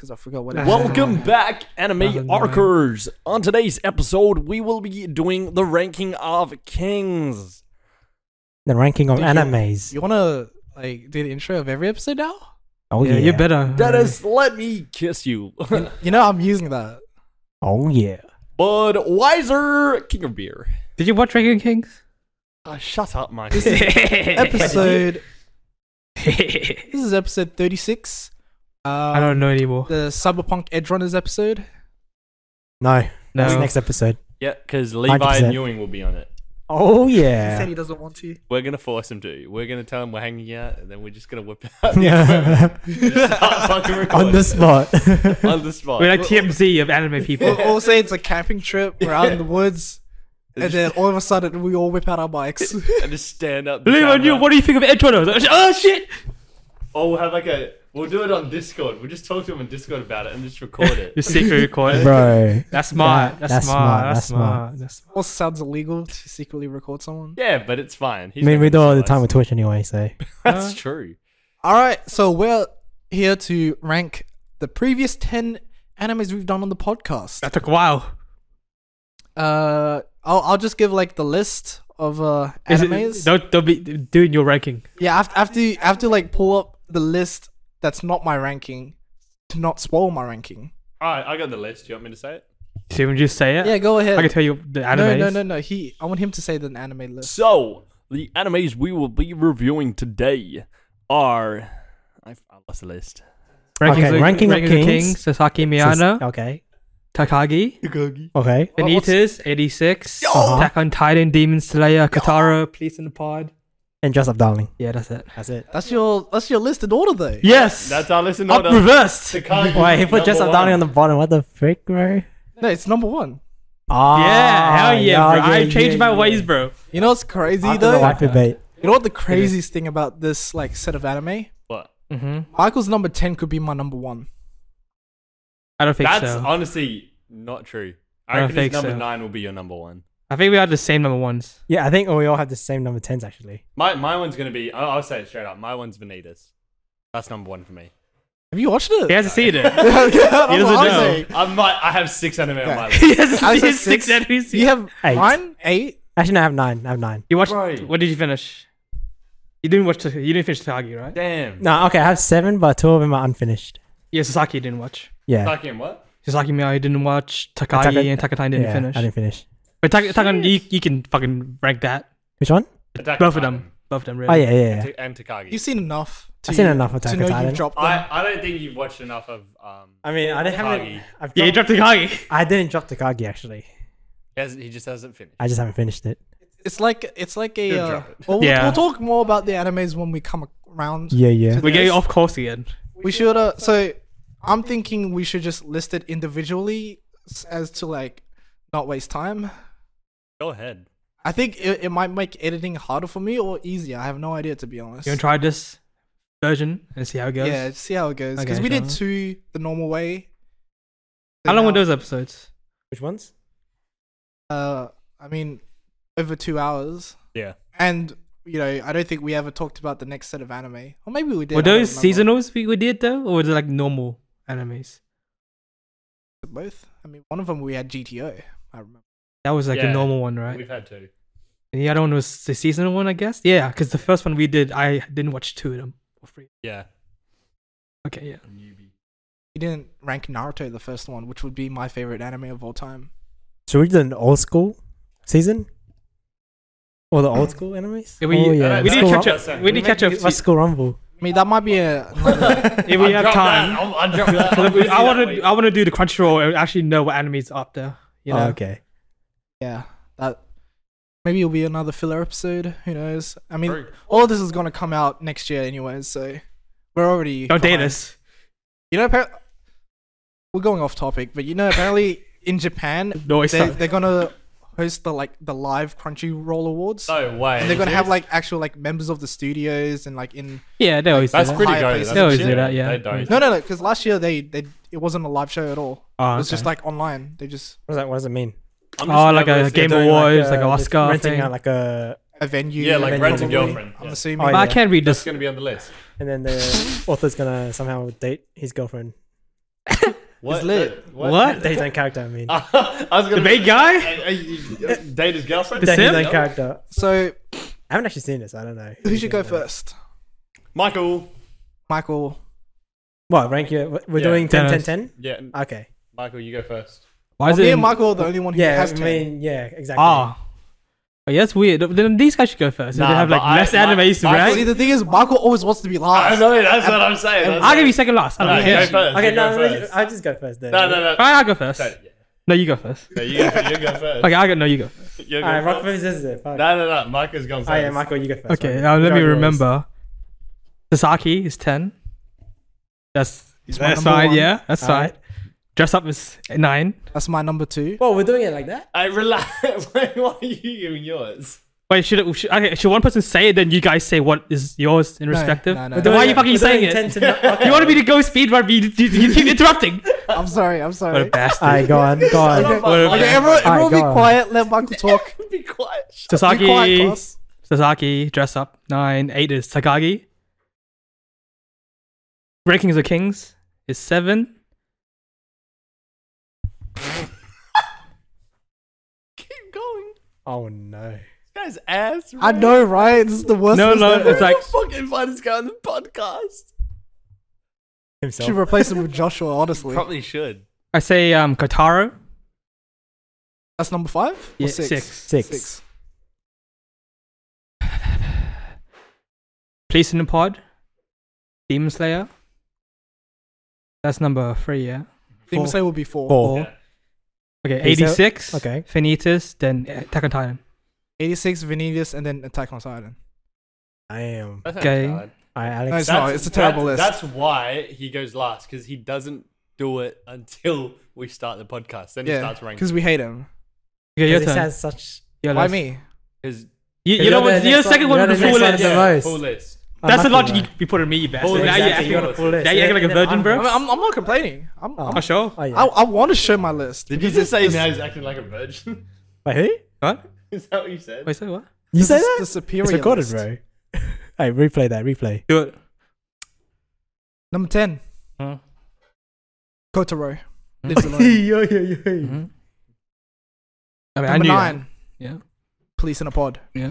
because I forgot what. Welcome back, Anime Arkers. On today's episode, we will be doing the ranking of kings. The ranking of animes. You wanna like do the intro of every episode now? Oh yeah, you better. Dennis, let me kiss you. You know I'm using that. Oh yeah. Budweiser, King of Beer. Did you watch Ranking Kings? Shut up, Mike. This is episode. This is episode 36. I don't know anymore. The Cyberpunk Edge Runners episode. No, that's No. next episode. Yeah, because Levi 100%. Ewing will be on it. Oh He yeah. said he doesn't want to. We're gonna force him to. We're gonna tell him we're hanging out, and then we're just gonna whip out Yeah. Start fucking recording. On the spot. On the spot. We're like TMZ of anime people. We'll say it's a camping trip. We're out in the woods, and then all of a sudden we all whip out our bikes. And just stand up. Leon, you, what do you think of Edge Runners? Oh shit! Oh, we'll have like a. We'll do it on Discord. We'll just talk to him on Discord about it and just record it. Just secret record. Bro. That's smart. That's That's smart. That's smart. smart. Also sounds illegal to secretly record someone. Yeah, but it's fine. I mean, we do it all the time with Twitch anyway, so. That's true. All right, so we're here to rank the previous 10 animes we've done on the podcast. That took a while. I'll just give like the list of Is it- animes. Don't be doing your ranking. Yeah, I have to like pull up the list that's not my ranking to not spoil my ranking. Alright, I got the list. Do you want me to say it? So we just say it. Yeah, go ahead. I can tell you the animes. No. I want him to say the anime list. So, the animes we will be reviewing today are. I lost the list. Ranking of Kings. Sasaki Miyano, Okay. Takagi, Okay. Benitez, 86, Uh-huh. Attack on Titan, Demon Slayer, Katara, Police in the Pod. And Dress Up Darling. Yeah, that's it. That's it. That's your list in order though. Yes! That's our list in Up order. reversed! Takagi, Wait, he put Dress Up number Darling on one. the bottom. What the frick, bro? No, it's number 1. Ah, Yeah, hell yeah, bro. I changed yeah, my yeah. ways, bro. You know what's crazy After the though? waifu bait. You know what the craziest thing about this like set of anime? What? Mm-hmm. Michael's number 10 could be my number 1. I don't think That's so. honestly not true. I I don't reckon his think number so. 9 will be your number 1. I think we had the same number ones. Yeah, I think we all have the same number 10s actually. My one's gonna be. I'll say it straight up. My one's Vanitas. That's number 1 for me. Have you watched it? He hasn't seen it. He doesn't know. I have 6 anime on my list. He hasn't I said seen 6 enemies. You have 8. 9, 8. Actually, no, I have 9. I have 9. You watched. Right. What did you finish? You didn't watch. You didn't finish Takagi, right? Damn. No, okay, I have 7, but 2 of them are unfinished. Yeah, Sasaki didn't watch. Yeah. Fucking what? Sasaki Miyagi didn't watch. Takagi and Takatine didn't yeah, finish. I didn't finish. But Takagi, you can fucking rank that. Which one? Attack Both of on them. Both of them, Oh, really. yeah, yeah, yeah. And Takagi. You've seen enough. I've seen enough of to Attack know on Titan. you've dropped them. I don't think you've watched enough of. I mean, I didn't have Takagi. I've Yeah, you dropped Takagi. I didn't drop Takagi actually. He just hasn't finished. I just haven't finished it. It's like a. Good job. Well, Yeah. we'll talk more about the animes when we come around. Yeah, yeah. We're getting off course again. We should. So, I'm thinking we should just list it individually as to like not waste time. Go ahead. I think it might make editing harder for me or easier. I have no idea to be honest. You want to try this version and see how it goes? Yeah, see how it goes. Okay, Because we did sure. 2 the normal way. How long were Now- those episodes? Which ones? I mean, over 2 hours. Yeah. And you know, I don't think we ever talked about the next set of anime. Or maybe we did. Were I don't those remember. seasonals we did though, or was it like normal animes? Both. I mean, one of them we had GTO. I remember. That was like Yeah, a normal one, right? We've had 2. And the other one was the seasonal one, I guess. Yeah, because the first one we did, I didn't watch 2 of them for free. Yeah. Okay, yeah. Newbie. We didn't rank Naruto the first one, which would be my favorite anime of all time. Should we do an old school season? Or the old school enemies? Yeah, we oh, yeah. we the need to school catch Rum- up. We need to catch up. What's School Rumble? I mean, that might be another. If we have time. I'll drop that. I want to do the Crunchyroll and actually know what anime's up there. You know? Oh, okay. Yeah, that maybe it'll be another filler episode. Who knows? I mean, True. all of this is gonna come out next year anyways, so we're already. Don't date behind. us. You know, we're going off topic, but you know, apparently in Japan, No, it's not. they're gonna host the live Crunchyroll Awards. No way. And they're gonna have like actual like members of the studios and like in Yeah, they always That's do that. pretty higher good. places. That's They always shit. do that, yeah. They don't. no, because last year they it wasn't a live show at all. Oh, It was just okay. like online. They just What does it mean? I'm Oh, just like a nervous. Game They're doing Awards, like a just Oscar renting thing. out like a, a venue. Yeah, like Rent a probably, girlfriend, I'm yeah. assuming. Oh, But I yeah. can't read That's this. going to be on the list. and then the author's gonna somehow date his girlfriend. What? It's lit. What? His own character, I mean. I was gonna The big guy? Date his girlfriend? The His sim? own character. So I haven't actually seen this, I don't know. who should go first? Michael. Michael. What, rank you? We're Yeah. doing 10, 10, Dennis. 10? Yeah, Okay. Michael, you go first. Why is Me it? and Michael are the only one who Yeah, has I 10. mean, yeah, exactly. Ah. Oh, yeah, that's weird. Then these guys should go first. Nah, They have like but less I- animes to Michael- See, rank. the thing is, Michael always wants to be I last. know, that's what I'm saying. I'll give you second last. I No, don't go care. first. Okay, you no, go first. I'll just go first then. No. Alright, I'll go first. Okay, No, you go first. yeah, you go first. Okay, I go. No, you go. You go Alright, rock, first. paper, scissors. Fuck. No. Michael's gone first. Oh, yeah, Michael, you go first. Okay, Right. now let Go me yours. remember. Sasaki is 10. That's my that's number fine. one. Yeah, that's fine. Alright. Dress up is 9. That's my number 2. Well, we're doing it like that? I relax. Why are you giving yours? Wait, should one person say it, then you guys say what is yours in respective? no, no. We're Then why are doing you fucking we're doing saying it? 10 to okay. You wanted me to go speed run, but you keep interrupting. I'm sorry. What a Okay, bastard. Alright, go on. everyone be go on. quiet. Let Michael talk. Be quiet. Be quiet, Sasaki, class. Sasaki, dress up. 9. 8 is Takagi. Rankings of Kings is 7. Keep going. Oh, no. This guy's ass. I know, right? This is the worst. No, list no, ever. it's like fucking find this guy on the podcast. Himself. Should replace him with Joshua. Honestly, Probably should. I say Kotaro. that's number 5. Yeah, or 6? 6. 6. Police in the Pod. Demon Slayer. That's number 3, yeah. Demon Slayer will be 4. 4. Yeah. Okay, Police 86. Okay. Vanitas, then Attack on Titan. 86, Vanitas, and then Attack on Titan. I am. That's Okay. not bad. Alright, No, Alex. it's not. It's a terrible list. That's why he goes last, because he doesn't do it until we start the podcast. Then he Yeah, starts ranking. because we hate him. Okay, your This turn. has such. Your Why list. me? Because You know what? You're the second one you're with the the full next list. one. the most. full list. That's the lucky, logic you put on me, you bastard. Full Now list. you're Exactly, acting, you got a full list. now you're acting like a And then virgin, I'm- bro. I'm not complaining. I'm, Oh. I'm Oh, sure. Oh, yeah. I want to show my list. Did you just say now he's acting like a virgin? Wait, who? What? Is that what you said? Wait, say what? You This say is that? The superior It's recorded, list. bro. Hey, replay that. Replay. Do it. Number 10, Uh, Kotaro. Hmm. Lives alone. mhm. I mean, I Number knew 9, that. Yeah. Police in a Pod. Yeah.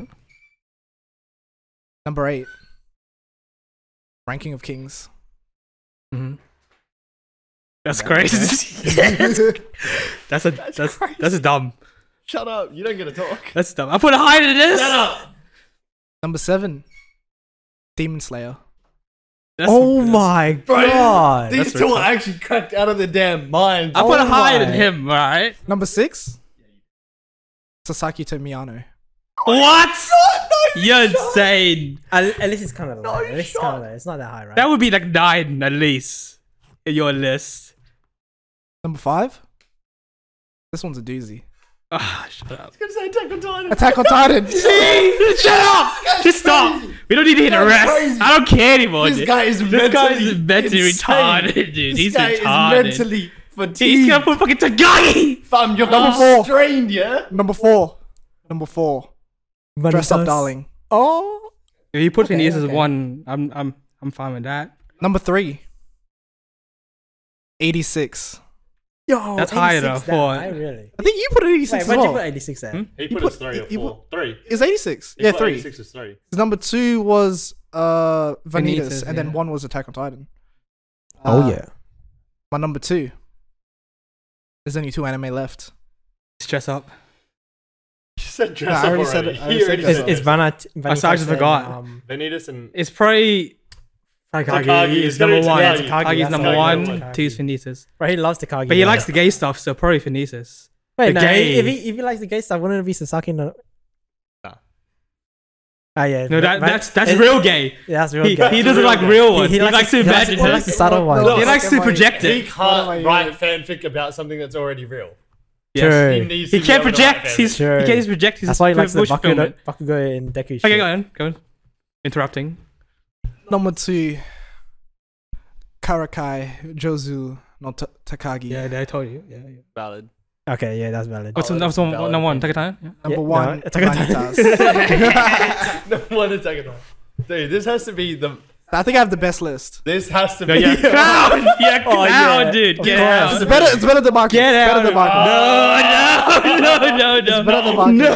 Number 8, Ranking of Kings. Mhm. That's crazy. that's a dumb. Shut up. You don't get to talk. That's dumb. I put a higher than this. Shut up. Number 7, Demon Slayer. That's, Oh my Bro, god. These two are actually cracked out of their damn minds. I put Oh a higher than my. him, alright? Number 6, Sasaki Tomiyano. What? You're insane. At least it's kind of low. No At least it's shot. kind of low. It's not that high, right? That would be like 9 at least in your list. Number 5, this one's a doozy. Ah, shut up. I was gonna say Attack on Titan. Attack on Titan. Shut up! Just stop. We don't need to hit a That's rest. crazy. I don't care anymore. This dude. guy is This guy mentally is mentally insane. retarded, dude. This He's guy retarded. is mentally fatigued. He's gonna put fucking Takagi. Fam, you're Number 4. strained, yeah? Number 4, Dress Up Vanitas. Darling. Oh. If you put Okay, Phineas as okay. 1, I'm fine with that. Number 3, 86. Yo, That's higher 86 though, for- I really. I think you put 86 Wait, as why'd you well. put 86 there? Hmm? He put put his us 3 or he 4. 3. It's 86. He Yeah, put 3. 86 is 3. Number 2 was Vanitas, Vanitas, and then yeah. 1 was Attack on Titan. Oh, yeah. My number 2. There's only 2 anime left. Dress up. You said dress No, I up already already. said it. I He already already said It's, it. said it's it. Vanitas. I just forgot. Vanitas and... It's probably Takagi Takagi, is it's gotta number be 1. Takagi. Taki's That's number Takagi. 1. 2 is Phineas. Bro, he loves Takagi. But he bro. likes the gay stuff, so probably Phineas. Wait, the no, gay. if he likes the gay stuff, wouldn't it be Sasaki? No. Nah. Ah, yeah. No, Van- that's it- real gay. Yeah, that's real He gay. doesn't real like gay. real ones. He likes likes to imagine he likes the subtle ones. No, He likes to Look, project He it. What am I can't write doing? fanfic about something that's already real. Yes. True. needs He to be can't able to write project. fanfic. He Sure. can't project his That's why he likes the wish fulfillment. Bakugo and Deku shit. Okay, go on. Interrupting. Number 2, Karakai Jozu no Takagi. Yeah, I told you. Yeah. Valid. Okay, yeah, that's valid. What's Oh, number that's one? valid. Number 1. Take a time. Yeah. Number Yeah, 1, no, Attack on Titan. Vanitas. No one Attack on Titan. Dude, this has to be the I think I have the best list. This has to No, be. yeah, clown. Yeah, clown, yeah. dude. Of Get course. out. It's better than Marcus. Get It's out. better than Marcus. No. It's better than Marcus.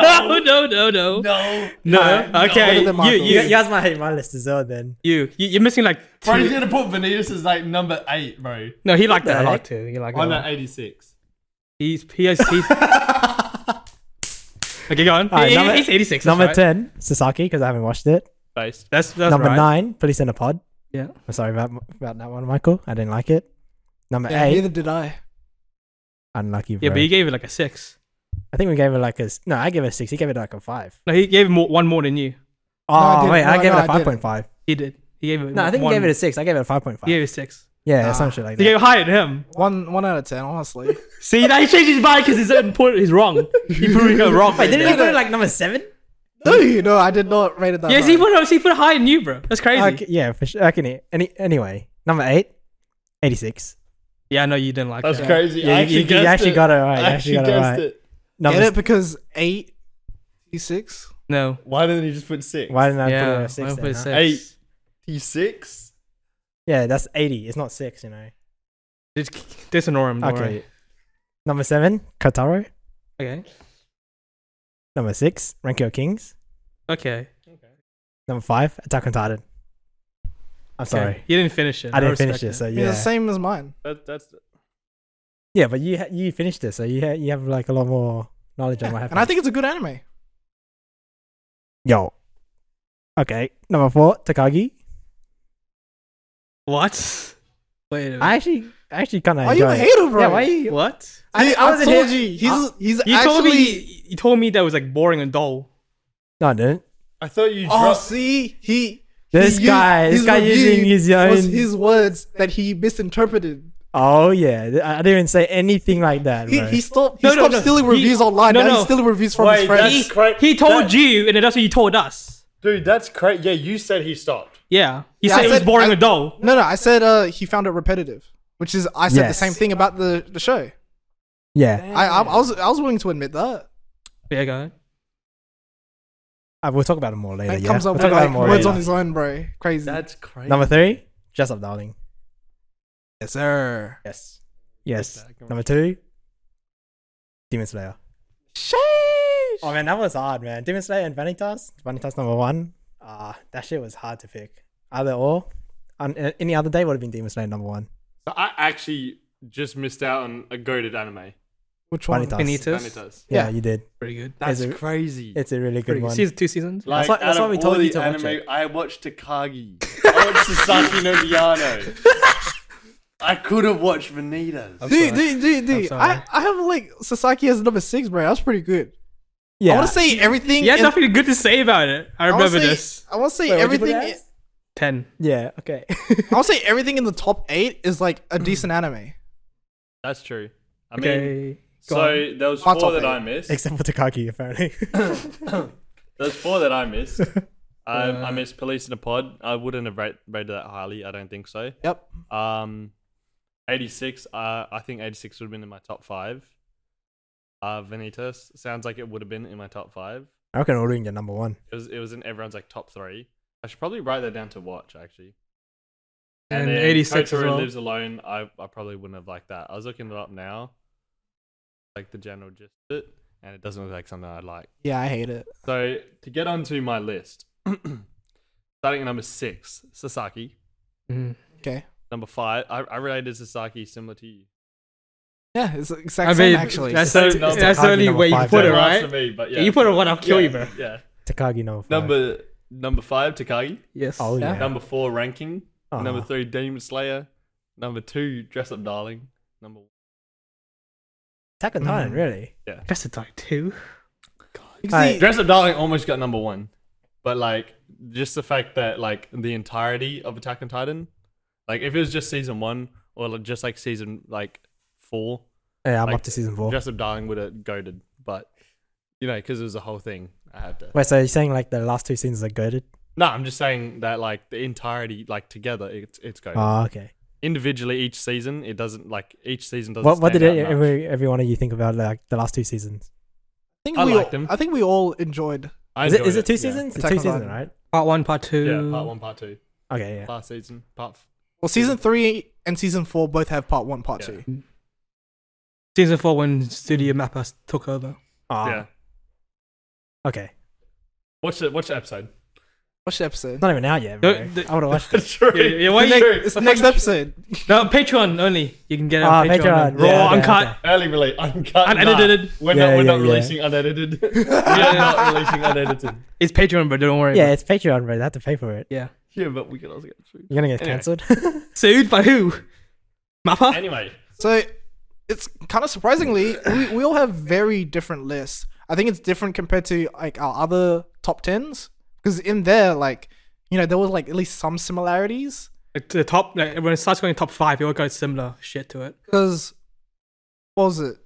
No. Okay. Better than Marcus. You guys might hate my list as well then. You're missing like Bro, he's two. gonna put Vanitas as like number 8, bro. No, he liked that a the lot heck? too. He liked Why it a not lot. 86? He's. Okay, go on. Alright, number- He's 86. Number that's right. 10, Sasaki, because I haven't watched it. Based. That's Number right. 9, Police in a Pod. Yeah. I'm sorry about that one, Michael. I didn't like it. Number Yeah, 8, neither did I. unlucky, bro. Yeah, but he gave it like a 6. I think we gave it like no, I gave it a 6. He gave it like a 5. No, he gave him one more than you. Oh, I didn't. wait, I No, gave no, it a I didn't. 5.5. He did. He gave it. No, I think one. he gave it a 6. I gave it a 5.5. He gave it a 6. Yeah, Nah. some shit like He that. gave it higher than him. One out of 10, honestly. See, now he changed his mind because his input is wrong. He proved it wrong. Wait, didn't he Yeah. put it like number 7? No, I did not rate it that Yes, high. he put it higher than you, bro. That's crazy. Okay, yeah, for sure. Okay, anyway, number 8, 86. Yeah, I know you didn't like That's that. crazy. Yeah, I you guessed actually it. got it right. You I actually actually got it guessed right. it. Number Get it because 86. No. Why didn't he just put 6? Why didn't I Yeah. put it why at 6 put then, it huh? 6? 86? Yeah, that's 80. It's not 6, you know. Just disinore him. Don't Okay. worry. Number 7, Kotaro. Okay. Number 6, Rankyo Kings. Okay. Number 5, Attack on Titan. I'm Okay. sorry. You didn't finish it. I didn't finish respect it, so I mean, yeah. the same as mine. That's Yeah, but you finished it, so you have like a lot more knowledge on what happened. And I think it's a good anime. Yo. Okay, number 4, Takagi. What? Wait a minute. I actually kind of Why you enjoy a it. hater, bro? Yeah, why you? What? See, I I wasn't told here- you, he's You actually. told me that was like boring and dull. No, I didn't. I thought you Oh, dropped. see, This guy his using review his own. was his words that he misinterpreted. Oh yeah, I didn't even say anything like that, bro. He stopped. No, He no, stopped no. stealing He- reviews online. no, Now no. he's stealing reviews from Wait, his friends. that's cra- He told that- you, and then that's what you told us. Dude, that's crazy. Yeah, you said he stopped. Yeah. You Yeah, said I it was said- boring I- and dull. No, I said he found it repetitive, which is I said the Yes. same thing about the show. Yeah, I was willing to admit that. Yeah, go ahead. we'll talk about it more later. It Yeah, comes up we'll with talk about like it more words later. on his own, bro. Crazy. That's crazy. Number 3, Dress Up Darling. Yes, sir. Yes. Number 2, Demon Slayer. Sheesh. Oh man, that was hard, man. Demon Slayer and Vanitas. Vanitas number 1. That shit was hard to pick. Either or. On any other day would have been Demon Slayer number 1. So I actually just missed out on a goated anime. Which one? Vanitas. Vanitas. Vanitas. Yeah, Yeah. you did. Pretty good. That's Is it- crazy. It's a really good Pretty one. good. Season 2 seasons. Like, That's why out of we all told you the to watch anime, it. I watched Takagi. I watched Sasaki no Miyano. I could have watched Vanitas. Dude. sorry. I have like Sasaki as number 6, bro. That's pretty good. Yeah. I want to say everything. You had in- nothing good to say about it. I wanna remember say- this. I want to say Wait, what'd you put everything. it as? 10. Yeah, okay. I want to say everything in the top 8 is like a decent anime. That's true. I mean, Okay. Go so on. there was My 4 top that 8. I missed. Except for Takagi, apparently. There's 4 that I missed. I Uh, missed Police in a Pod. I wouldn't have rated that highly. I don't think so. Yep. 86. I think 86 would have been in my top 5. Vanitas sounds like it would have been in my top 5. I reckon ordering your number 1. It was in everyone's like top 3. I should probably write that down to watch actually. And then 86 as Kotaro well. Lives Alone. I probably wouldn't have liked that. I was looking it up now, like the general gist of it, and it doesn't look like something I'd like. Yeah, I hate it. So to get onto my list, starting at number 6, Sasaki. Mhm. Okay. Number 5, I rated Sasaki similar to you. Yeah, it's the exact I same mean, actually. that's Same the number. that's the only Number way you five, put it, Same right? last to me, but Yeah, you put it 1, I'll kill you, bro. Yeah. Takagi number 5. Number 5, Takagi. Yes. Oh, yeah. Number 4, Ranking. Aw. Number 3, Demon Slayer. Number 2, Dress Up Darling. Number Attack on Titan, really? That's a type 2. You Alright. see, Dress Up Darling almost got number 1, but like just the fact that like the entirety of Attack on Titan, like if it was just season 1 or like, just like season like 4, Yeah, I'm Like, up to season 4. Dress Up Darling would have goaded, but you know because it was a whole thing, I had to. Wait, so you're saying like the last 2 seasons are goated? No, I'm just saying that like the entirety like together it's goaded. Oh, okay. Individually each season it doesn't like each season doesn't. What did stand out much. every one of you think about like the last 2 seasons? I liked them. I think we all enjoyed. I Is it enjoyed 2 yeah. seasons? It's Attack 2 on seasons, Titan. right? Part 1, part 2. Yeah, part 1, part 2. Okay, yeah. last season. Well, season 3 and season 4 both have part 1, part Yeah. 2. Season 4 when Studio Mappa took over. Yeah. Okay. Watch the episode. Watch the episode. It's not even out yet, bro. No, the- I would have watched it. True. Yeah, why It's you- it's the next episode. No, Patreon only. You can get it on Ah, Patreon. Patreon. Raw, Yeah, uncut, okay. Early release, uncut, unedited. We're Yeah, not yeah, releasing unedited. We're not releasing unedited. It's Patreon, but don't worry. Yeah, about it's Patreon, bro. They have to pay for it. it. Yeah. Yeah, but we can also get sued. You're gonna get Anyway. cancelled. Sued by who? Mappa? Anyway, So it's kind of surprisingly, we all have very different lists. I think it's different compared to like our other top 10s. Because in there, like, you know, there was like at least some similarities. Like, to the top, like, when it starts going top 5, it all got similar shit to it. Because what was it?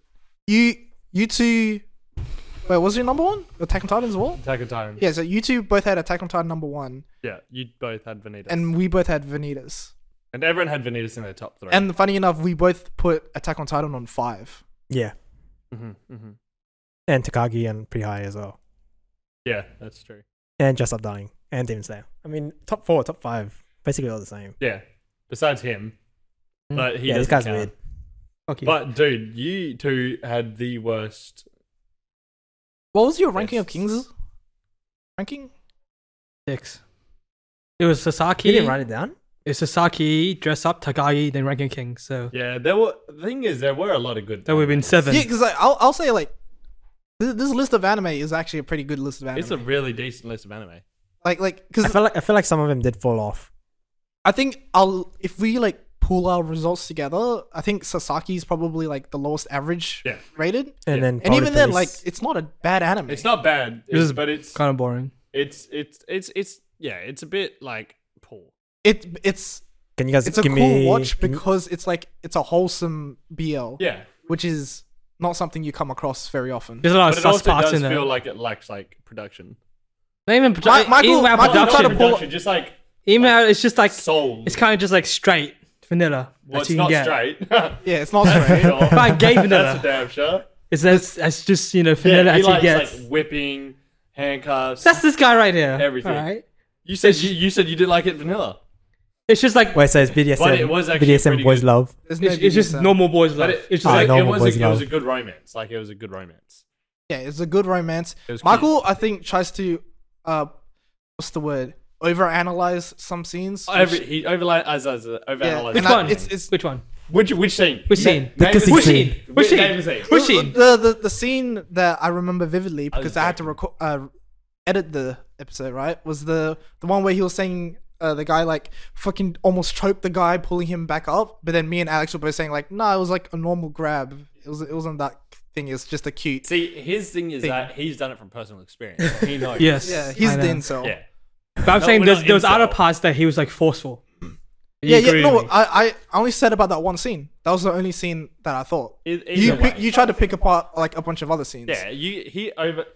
You two. Wait, was your number 1? Attack on Titan as well? Attack on Titan. Yeah, so you two both had Attack on Titan number 1, Yeah, you both had Vanitas. and we both had Vanitas. And everyone had Vanitas in their top 3. And funny enough, we both put Attack on Titan on 5. Yeah. Mm-hmm. And Takagi and pretty high as well. Yeah, that's true. And Just Stop Dying. And Demon Slayer. I mean, top 4, top 5. Basically all the same. Yeah, besides him. Mm. But he Yeah, this doesn't guy's count. weird. Fuck you. But dude, you two had the worst. What was your ranking of Yes. Kings? Ranking? 6. It was You Sasaki. didn't write it down? It's Sasaki, Dress Up, Takagi, then Ranking King. So Yeah, there were. The thing is, there were a lot of good. that would have been animes. 7. Yeah, because like, I'll say like this list of anime is actually a pretty good list of anime. It's a really decent list of anime. like I because feel like some of them did fall off. I think if we like pull our results together, I think Sasaki's probably like the lowest average Yeah. rated. And Yeah. then And even then, Police- like it's not a bad anime. It's not bad, It was but it's kind of boring. it's yeah, it's a bit like poor. it's Can you guys it's a give cool me watch because it's like it's a wholesome BL, Yeah, which is not something you come across very often. There's a lot but of it sus also parts does in there. feel like it lacks like production. Not even Michael- even without Michael tried to production. pull- Production, just like Even without, it's just like soul. it's kind of just like straight vanilla. Well, that it's you can not get. straight. Yeah, it's not straight. Sure. Fine, gay That's vanilla. a damn sure. It's that's just vanilla Yeah, he as you likes get. like whipping, handcuffs. That's this guy right here. Everything. All right. You said you said you didn't like it vanilla. It's just like Wait, so it's BDSM. But it was actually BDSM pretty boys good. love. There's no it's just BDSM. normal boys love. But It's just Ah, like no. it normal was boys it was love. a good romance. Like it was a good romance. Yeah, it's a good romance. It was Michael, I think, tries to what's the word? Overanalyze some scenes. He overanalyzed. which and one? it's- Which one? Which scene? Which scene? Name the Which scene? Which scene? Name the scene. Which scene? the scene that I remember vividly I was because I had to edit the episode, right? Was the one where he was saying the guy like fucking almost choked the guy, pulling him back up, but then me and Alex were both saying like, no, it was like a normal grab. It wasn't that thing. It's just a cute. See, his thing is that he's done it from personal experience. So he knows. Yes. Yeah, he's I the know. incel. Yeah. But I'm No, saying we're there not was other incel. parts that he was like forceful. Yeah, You yeah. agree No, with me? I only said about that one scene. That was the only scene that I thought. You tried to pick apart like a bunch of other scenes. Yeah, he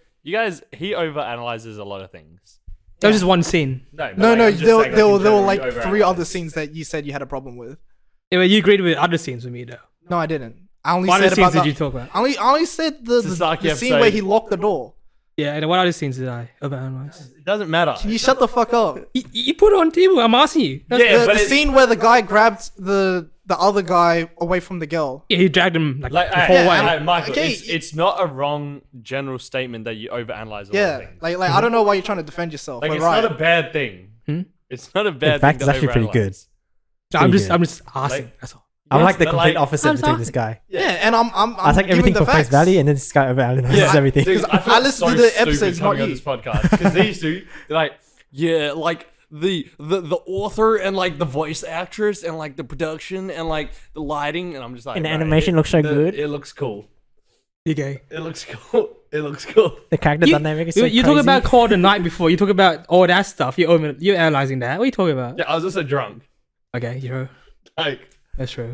overanalyzes a lot of things. That was just one scene. No, I'm no. just There saying, were in general, like he 3 other overanalyzes. scenes that you said you had a problem with. Yeah, but you agreed with other scenes with me though. No, I didn't. I only What said other scenes about did you that. talk about? I only said the Sasaki scene episode. where he locked the door. Yeah, and what other scenes did I overanalyze? It doesn't matter. Can you shut the fuck up? You put it on table. I'm asking you. Yeah, the but the it's- scene where the guy grabbed the other guy away from the girl. Yeah, he dragged him like, Like, the whole way. Michael, Okay, it's not a wrong general statement that you overanalyze a lot of Yeah, things. like I don't know why you're trying to defend yourself. Like We're it's right. not a bad thing. Hmm? It's not a bad In fact, thing. it's actually pretty good. I'm pretty just good. I'm just asking. Like- that's all. I'm Yes, like the but, complete like, opposite I'm between this sorry. guy. yeah, and I'm I take giving everything the for face facts. value, and then this guy overanalyzes everything. Dude, I feel I listened to the episodes, coming not on you. this podcast because these two, they're like, yeah, like the author and like the voice actress and like the production and like the lighting, and I'm just like, And the right, animation looks so good. It looks cool. You gay. It looks cool. It looks cool. The character You, dynamic is so you crazy. talk about Call the Night before. You talk about all that stuff. You're analyzing that. What are you talking about? Yeah, I was also drunk. Okay, you're Like, that's true.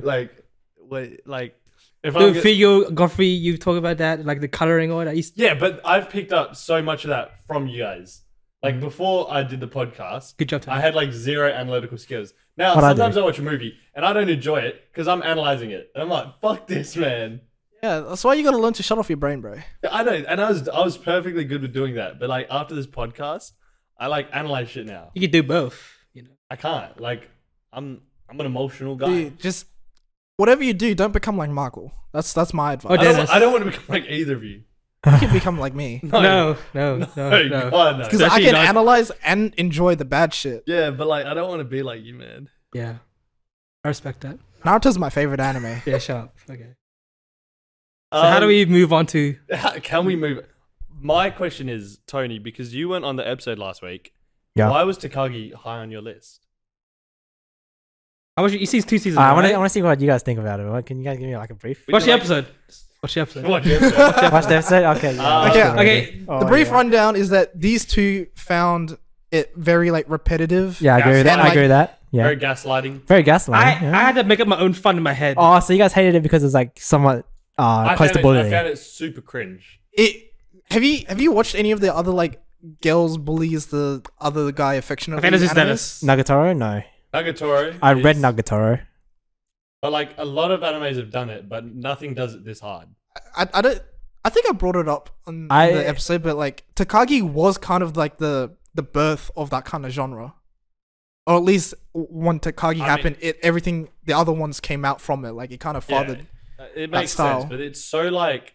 wait, like if The I'm Figo Godfrey, you talk about that, like the coloring, all that. yeah, but I've picked up so much of that from you guys. Like before I did the podcast, Good job, Tom. I had like 0 analytical skills. Now What I sometimes do. I watch a movie and I don't enjoy it because I'm analyzing it, and I'm like, "Fuck this, man." Yeah, that's why you gotta learn to shut off your brain, bro. I know, and I was perfectly good with doing that. But like after this podcast, I like analyze shit now. You could do both. You know. I can't. Like, I'm an emotional guy. Dude, just whatever you do, don't become like Michael. That's my advice. Oh, Dennis. I don't want to become like either of you. You can become like me. No. God, no. Because I Especially can not- analyze and enjoy the bad shit. Yeah, but like, I don't want to be like you, man. Yeah. I respect that. Naruto's my favorite anime. Yeah, shut up. Okay. So how do we move on to? Can we move? My question is, Tony, because you weren't on the episode last week. Yeah. Why was Takagi high on your list? How much you see 2 seasons? I want right? to see what you guys think about it. What, can you guys give me like a brief? Watch the Like- episode. Watch the episode. What episode? Watch the episode. Okay. Yeah, Okay, that's okay. good. Oh, The brief yeah. rundown is that these two found it very like repetitive. Yeah, I agree with that. And, I agree with that. Yeah. Very gaslighting. Very gaslighting. I yeah. had to make up my own fun in my head. Oh, so you guys hated it because it's like somewhat I close to bullying. found it super cringe. Have you watched any of the other like girls bullies the other guy affectionately? I think this is animes? Dennis. Nagatoro? No. Nagatoro. I read is- Nagatoro. But like a lot of animes have done it, but nothing does it this hard. I don't. I think I brought it up on I- the episode, but like Takagi was kind of like the birth of that kind of genre, or at least when Takagi I happened, everything the other ones came out from it. Like it kind of fathered. It makes style. sense, but it's so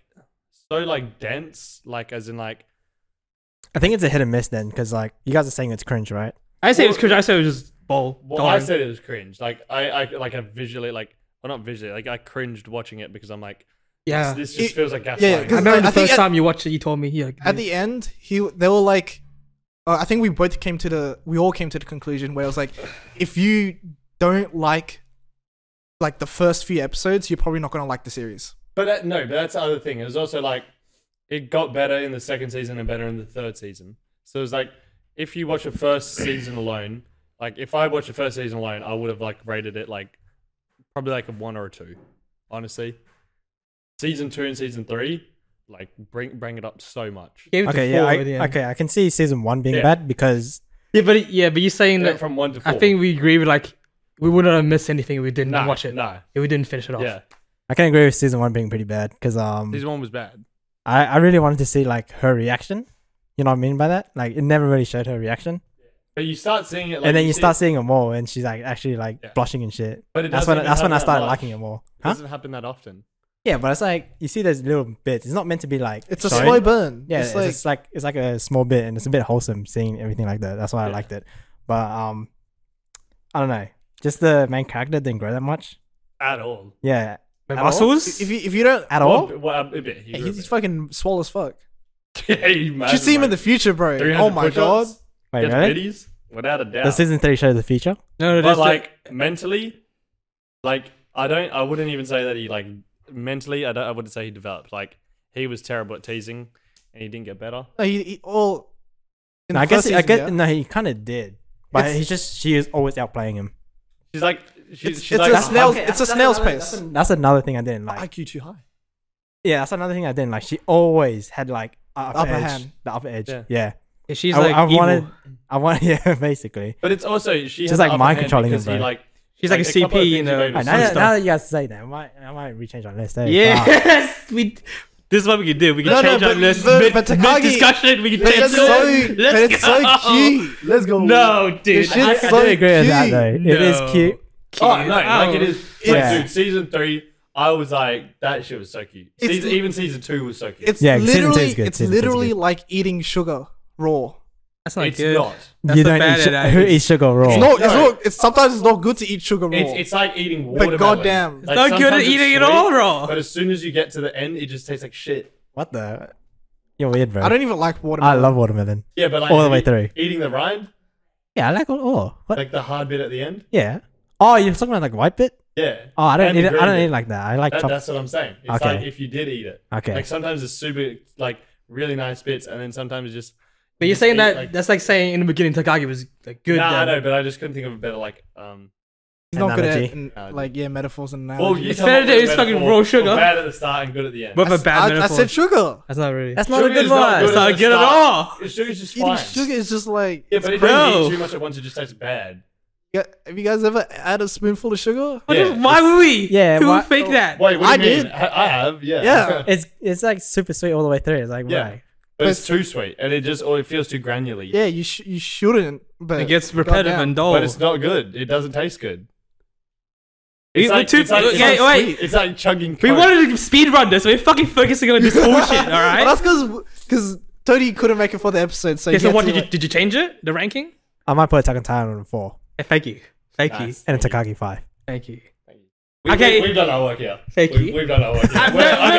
dense, like as in like I think it's a hit and miss then, because like you guys are saying it's cringe, right? I say it was cringe. I say it was just bull. well, I said it was cringe. Like I like I visually like well not visually like I cringed watching it because I'm like yeah. this just feels like gaslighting. yeah, I 'cause remember I the think first at- time you watched it, you told me. Yeah. At the end, they were like, I think we all came to the conclusion where it was like, if you don't like the first few episodes, you're probably not gonna like the series. But that's the other thing. It was also like it got better in the second season and better in the third season. So it was like if you watch the first season alone, like if I watched the first season alone, I would have like rated it like probably like a 1 or a 2, honestly. Season 2 and season 3, like bring it up so much. Gave it Okay, to yeah, 4 at the end. okay. I can see season 1 being Yeah. bad because Yeah, but you're saying Yeah, that. from 1 to 4. I think we agree with like we wouldn't have missed anything if we didn't no, watch it. No, If we didn't finish it off. yeah, I can agree with season 1 being pretty bad because season 1 was bad. I really wanted to see like her reaction. You know what I mean by that? Like it never really showed her reaction, But you start seeing it, like, and then you see start it- seeing her more, and she's like actually like Yeah. blushing and shit. But it That's doesn't when even I happen started that liking much. it more. It Huh? doesn't happen that often. Yeah, but it's like you see those little bits. It's not meant to be like It's a shown. slow burn. Yeah, it's like it's like a small bit, and it's a bit wholesome seeing everything like that. That's why I Yeah. liked it. But I don't know. Just the main character didn't grow that much. At all. Yeah, My At all? muscles. if you don't, at all. Well, a bit. He grew a he's bit. fucking swole as fuck. Yeah, you You should see him in the future, bro. 300 Oh my god. push-ups, Wait, gets really? biddies, without a doubt. The season 3 shows the future. No, But that's like mentally, like I wouldn't even say that he like mentally. I wouldn't say he developed. Like he was terrible at teasing, and he didn't get better. No, he all. in No, the I guess first I season, get yeah. no. He kind of did, but It's- she is always outplaying him. She's like It's she's a like snail- Okay, it's a that's snail's another- pace. That's another thing I didn't like. IQ too high. Yeah, that's another thing I didn't like. She always had like upper Upper edge, hand. the upper edge. Yeah. Yeah, Yeah, she's I, like I evil. wanted, yeah, basically. But it's also she She's has like the upper mind hand controlling because him, he bro. like She's like a couple of CP, you things know. he made was Now, so that, stuff. now that you guys say that, I might rechange my list. Eh? Yes, this is what we can do. We can No, no, change our but- list but- but Takagi- discussion. We can But change it's it. so, but it's so cute. Let's go. No, dude. This I, I shit's do so agree with that cute. though. It is No. cute. Oh no, like it is. Like, Yeah. dude, season 3, I was like, that shit was so cute. It's- Even season 2 was so cute. It's Yeah, season two is literally, good, it's season two is literally good. like eating sugar raw. That's not It's good. not. That's You the don't bad eat at who it. eats sugar raw. It's not. It's No. not. It's sometimes it's not good to eat sugar raw. It's like eating watermelon. goddamn. It's not good at sometimes it's eating it sweet, all raw. But as soon as you get to the end, it just tastes like shit. What the? You're weird, bro. I don't even like I watermelon. love watermelon. Yeah, but like All the way through. eating the rind, Yeah, I like all. What? like the hard bit at the end. Yeah. Oh, you're talking about like white bit? Yeah. Oh, I don't And the eat it. I green don't bit. eat it like that. I like chop. That's what I'm saying. It's Okay. like if you did eat it. Okay. Like sometimes it's super like really nice bits, and then sometimes it's just. But you're just saying eat, that like, that's like saying in the beginning Takagi was like good. Nah, I then. know, but I just couldn't think of a better like. He's not good at Analogy. like metaphors and Well, analogies. you It's come better up to with a use fucking metaphor raw for sugar. Bad at the start and good at the end. But for bad I metaphors. said sugar. That's not really. That's not a Sugar good is not one. good It's not at the good at start. all. Sugar's just Eating fine. sugar is just like. Yeah, but if No. you eat too much at once, it just tastes bad. Have you guys ever had a spoonful of sugar? Yeah. Why would we? Yeah, Who why- would fake that? Wait, what do I you mean? did. I have, yeah. Yeah. It's like super sweet all the way through. It's like Yeah. why? But it's too sweet, and it feels too granular. Yeah, you shouldn't. But It gets repetitive goddamn. and dull. But it's not good. It doesn't taste good. We- It's like, we it's like, took- it's okay, like wait. sweet. It's like chugging We Coke. wanted to speed run this. We're fucking focusing on this bullshit. All right. Well, that's because Tony couldn't make it for the episode. So, Okay, he so had what to, did you change it? The ranking? I might put Attack on Titan on 4 Thank you. Thank you. Nice. and a Takagi 5. Thank you. Okay, Okay. we've done our work here. Thank you. We've done our work here. No,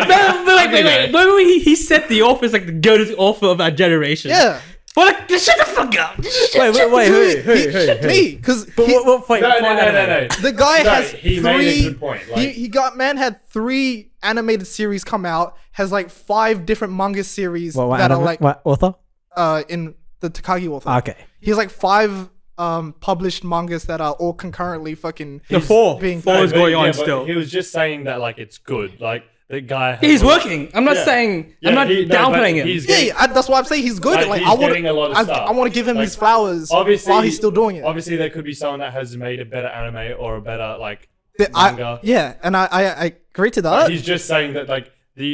wait. No, he set the author as like the go-to author of our generation. Yeah. Well, like, shut the fuck up. Wait, who? Me, because Wait, No. the guy No, has he three. made a good point. Like, he got man had 3 animated series come out. Has like 5 different manga series What that are anime? like What author? in the Takagi author. Okay. He has like 5 published mangas that are all concurrently fucking The four. being Four is but- going on but still. He was just saying that like it's good. Like the guy. has He's a- working. I'm not Yeah. saying. Yeah, I'm not he- no, but downplaying him. he's Yeah, getting- that's why I'm saying he's good. Like, Like, he's I want, getting a lot of stuff. I want to give him Like, his flowers obviously while he's still doing it. Obviously, there could be someone that has made a better anime or a better like I, manga. yeah, and I agree to But that. he's just saying that like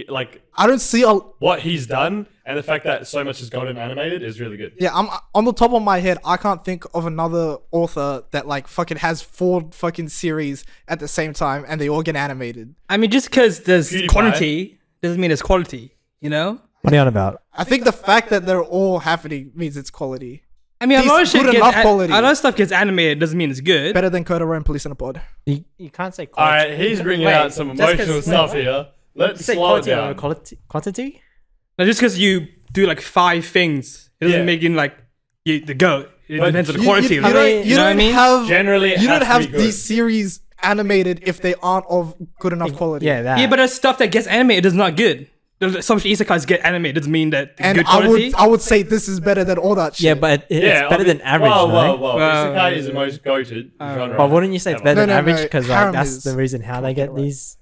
I don't see a what he's done and the fact that so much has gotten animated is really good. yeah. I'm on the top of my head. I can't think of another author that like fucking has 4 fucking series at the same time and they all get animated. I mean, just because there's PewDiePie. quantity doesn't mean there's quality. You know. What are you on about? I think the fact that they're all happening means it's quality. I mean, a He's lot of shit good gets enough quality. a lot of stuff gets animated doesn't mean it's good. Better than Kotaro and Police in a Pod. You can't say All quality. right, he's bringing Wait, out some just 'cause- emotional wait, stuff what? here. Let's You say slow it quality down. over quantity? Now, just because you do like 5 things, it doesn't Yeah. make it like the goat. It But depends on the you- quality. You of it. don't, You know what I mean? have Generally, it you has don't to have be good. these series animated if they aren't of good enough quality. Yeah, that. Yeah, but there's stuff that gets animated is not good. There's some isekais get animated doesn't mean that it's And good I quality. would say this is better than all that shit. yeah, but it's Yeah, better than average, Whoa, no? whoa. Well, Isekai is the most goated genre. But wouldn't you say it's better No, than no, average? no, Because like harem that's is- the reason how they get these.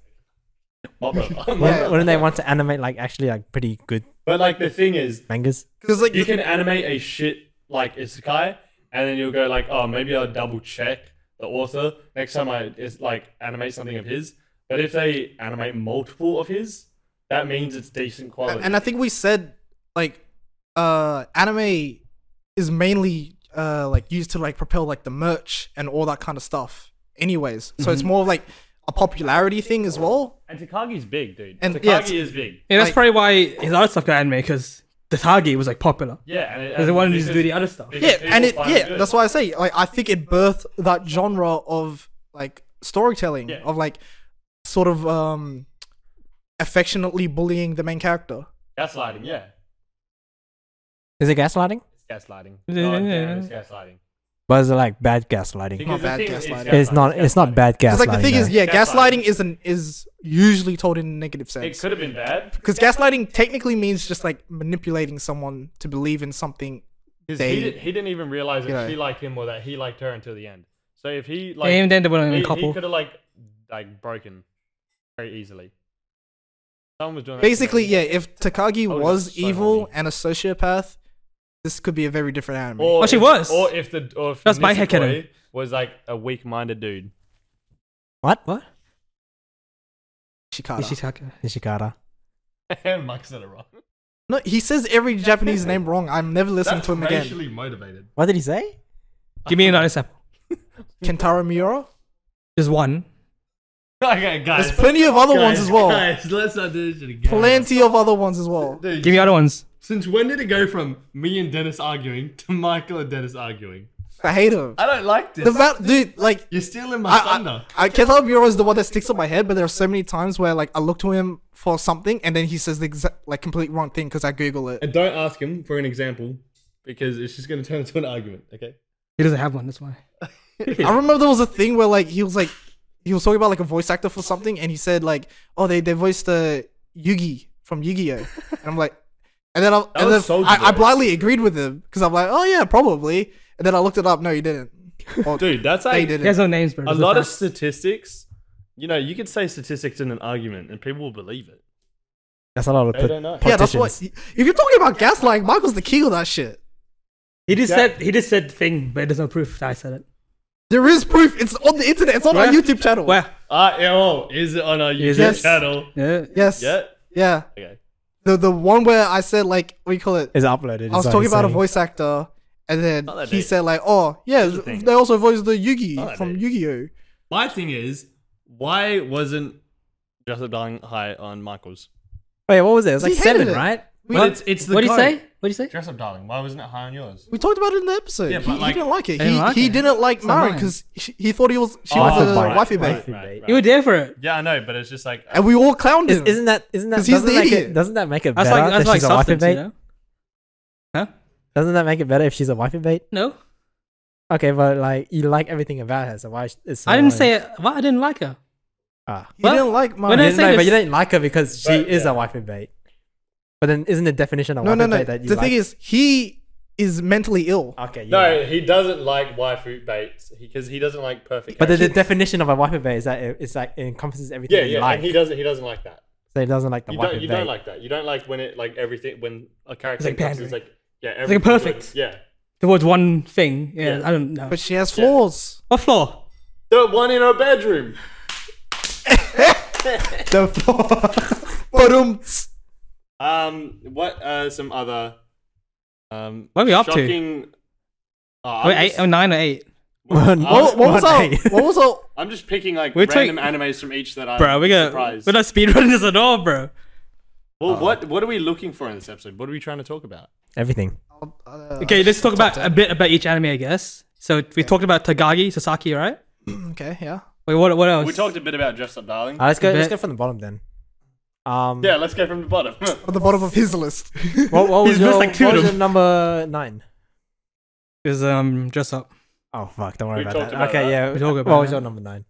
Yeah. Wouldn't they want to animate like actually like pretty good But like the thing is, mangas? Because like you can animate a shit like isekai, and then you'll go like, oh, maybe I'll double check the author next time animate something of his. But if they animate multiple of his, that means it's decent quality. and I think we said like anime is mainly like used to like propel like the merch and all that kind of stuff anyways. So it's more like a popularity thing as well. And Takagi's big, dude. And, Takagi yeah, is big. Yeah, that's like- probably why his other stuff got animated because the Tagi was like popular. Yeah, and Because they wanted to do the other stuff. Yeah, and that's why I say like I think it birthed that genre of like storytelling Yeah. of like sort of affectionately bullying the main character. gaslighting. Yeah, Is it gaslighting? it's gaslighting. Yeah, God yeah, damn, yeah. it's gaslighting. But is it like bad gaslighting? Because the bad thing is, gaslighting. It's not. It's not bad gaslighting. Because like the thing is, though. yeah, Gaslighting. gaslighting is usually told in a negative It sense. could have been bad. Because gaslighting technically means just like manipulating someone to believe in something. Because They- he didn't even realize that you know. she liked him or that he liked her until the end. So if he Yeah, like, even then they were he, a couple. could have like broken very easily. Someone was doing that to Basically, me. yeah, if Takagi Oh, was that's so evil funny. and a sociopath, this could be a very different anime. Or she if- was. Or if That's my Nisekoi headcanon. was like a weak-minded dude. What? Shikara. Ishitaka. Ishikara. And Mike said it wrong. No, he says every Japanese name wrong. I'm never listening to him again. racially motivated. What did he say? Give me another example. Kentaro Miura. There's one. Okay, guys. There's plenty of other ones as well. Guys, let's not do this shit again. Plenty of other ones as well. Dude, Give me other ones. since when did it go from me and Dennis arguing to Michael and Dennis arguing? I hate him. I don't like this. Dude, like You're stealing my thunder. Kentaro Miura is the one that sticks in my head, but there are so many times where like I look to him for something and then he says the exact like complete wrong thing because I Google it. And don't ask him for an example because it's just going to turn into an argument, okay? He doesn't have one. That's why. I remember there was a thing where like he was talking about like a voice actor for something and he said like, oh they voiced Yugi from Yu-Gi-Oh! And I'm like, and then was Soulja I Boy. blindly agreed with him because I'm like, oh yeah, probably. And then I looked it up. No, he didn't. Or Dude, that's they like He didn't. has no names, bro. a Just lot of facts. statistics. You know, you could say statistics in an argument and people will believe it. That's a lot of They don't know. Yeah, that's politicians. what. If you're talking about gaslighting, Michael's the king of that shit. He just said thing, but there's no proof that I said it. There is proof. It's on the internet. It's on our Where? YouTube channel. Where? Is it on our YouTube Yes. channel? Yeah. Yes. Yeah? Yeah. Okay. the one where I said like what do you call it? Is uploaded. I was talking about a voice actor, and then Not that he deep. said like, oh yeah, Here's the thing. they also voiced the Yugi Not that from deep. Yu-Gi-Oh. My thing is, why wasn't Jessup Darling high on Michael's? Wait, what was it? It was like He hated 7, it. right? But it's the What do you goat. say? What do you say? Jessup Darling, why wasn't it high on yours? We talked about it in the episode. Yeah, he, but, like, he didn't like it. I didn't like He it. didn't like It's not Maren mine. because she thought she was Waifu a bait. wifey bait, Right. You were there for it. Yeah, I know, but it's just like and we all clowned him. Isn't that 'Cause he's doesn't the that make idiot. it, doesn't that make it That's better like that she's a wifey substance, bait? you know? Doesn't that make it better if she's a wifey bait? No, Okay, but like you like everything about her, so why is so I didn't annoying? say it. What? I didn't like her. Ah. He Well, didn't like when Maren. I You say know, but this- you don't like her because she But, is yeah. a wifey bait. But then isn't the definition of No, wifey no, no. bait that you The like? thing is, he is mentally ill. Okay, no, yeah. he doesn't like waifu baits because he doesn't like perfect. But the characters. definition of a wifey bait is that it's like it encompasses everything yeah, you yeah, like. and he doesn't like that. So he doesn't like the You wifey don't, you bait. don't like that. You don't like when it like everything when a character like encompasses pandering. like yeah, like everything perfect. would- Yeah, Towards one thing. Yeah, Yeah. I don't know. But she has flaws. What flaw? the one in her bedroom. But What some other What are we up to? shocking, I'm Wait, just- 9 or 8? what was One our, eight. what was our, I'm just picking like We're random animes from each that I'm Bro, we're surprised. not speedrunning this at all, bro. Well, what are we looking for in this episode? What are we trying to talk about? Everything. Okay, let's talk about a bit about each anime, I guess. So we talked about Tagagi, Sasaki, right? okay, yeah. Wait, what else? We talked a bit about Dress Up Darling. Let's go Bet. from the bottom then. Yeah, let's go from the bottom. At the bottom of his list. What was He's your, missed like two what of was them. your number 9? Is dress up. Oh fuck, don't worry We about talked that. about Okay, that. yeah. We talked about What was that. your number 9?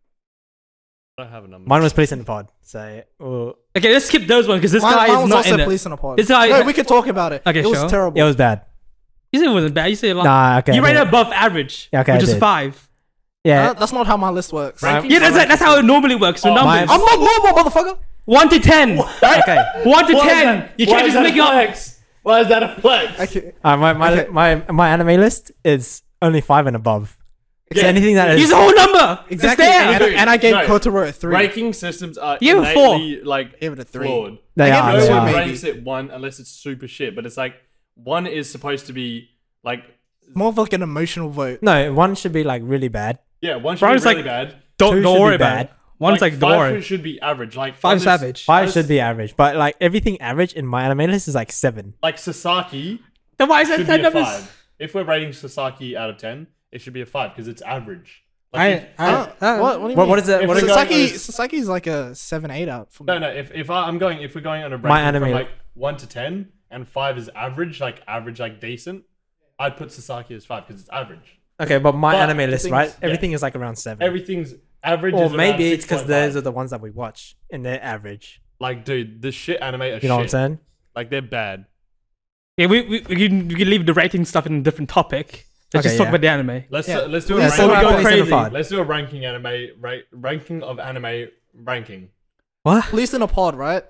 I don't have a number. Mine was Police in the Pod. So Okay, let's skip those ones because this guy Mine is was not also in it. Police in a Pod. This guy- No, we could talk about it. Okay, it was sure. terrible. it was bad. You said it wasn't bad. You said like, Nah, okay. you okay. rated it above average, Yeah, okay, which I is did. 5. Yeah. That's not how my list works. Right. Yeah, that's how it normally works. The Oh, numbers. I'm not normal, motherfucker. 1 to 10. Okay. 1 to 10. You can't just make it up. flex? Why is that a flex? Okay. My anime list is only 5 and above. So Yeah. anything that Use is the whole number. Exactly. It's there. And I gave No. Kotaro a 3. Ranking systems are You have a 4. innately like Give it a 3. flawed. they I are. gave it They a No two, one are. maybe. ranks it 1 unless it's super shit. But it's like 1 is supposed to be like More of like an emotional vote. No, 1 should be like really bad. yeah, 1 should Brian's be really like- bad. Two Don't should worry be about bad. it. One's like, don't 5 worry. should be average. Like 5's 5 is- average. 5 Those- should be average, but like everything average in my anime list is like 7. Like Sasaki Then why is that should 10 be a numbers? 5. If we're rating Sasaki out of 10, it should be a 5 because it's average. Like if- What do you What mean? is it? If What is we're it? going- Sasaki's like a 7-8 out for me. No, if we're going on a My ranking from anime- like 1 to 10 and 5 is average like decent, I'd put Sasaki as 5 because it's average. Okay, but my But anime the list, thing right? is- Everything is like around 7. Everything's average. Or is around maybe it's because 6.5. those are the ones that we watch and they're average. Like, dude, the shit anime are You know what I'm shit. saying? Like, they're bad. Yeah, we can leave the rating stuff in a different topic. Let's Okay, just talk yeah. about the anime. Let's Yeah. let's do a Yeah, Let's so talk we ranking. about go Police in the crazy. Pod. Let's do a ranking of anime ranking. What? Police in a Pod, right?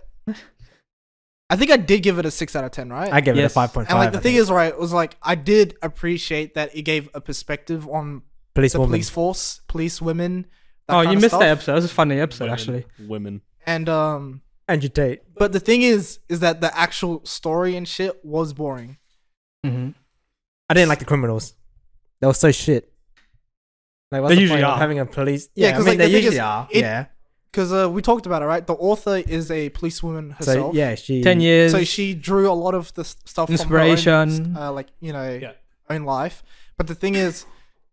I think I did give it a 6 out of 10, right? I gave Yes. it a 5.5. and like the I thing think. is, right, it was like I did appreciate that it gave a perspective on police the woman. police force, police women. That Oh, kind you of missed stuff. that episode. That was a funny episode, Women. actually. Women. And Andrew Tate. but the thing is that the actual story and shit was boring. Mm-hmm. I didn't like the criminals. They were so shit. Like, what's They the usually point of are. having a police? Yeah, Yeah, 'cause, I mean, like, they the thing usually is, are. it- Yeah. Because we talked about it, right? The author is a policewoman So herself. yeah, she. 10 years. So she drew a lot of the stuff Inspiration. from her own, like Yeah. own life. But the thing is,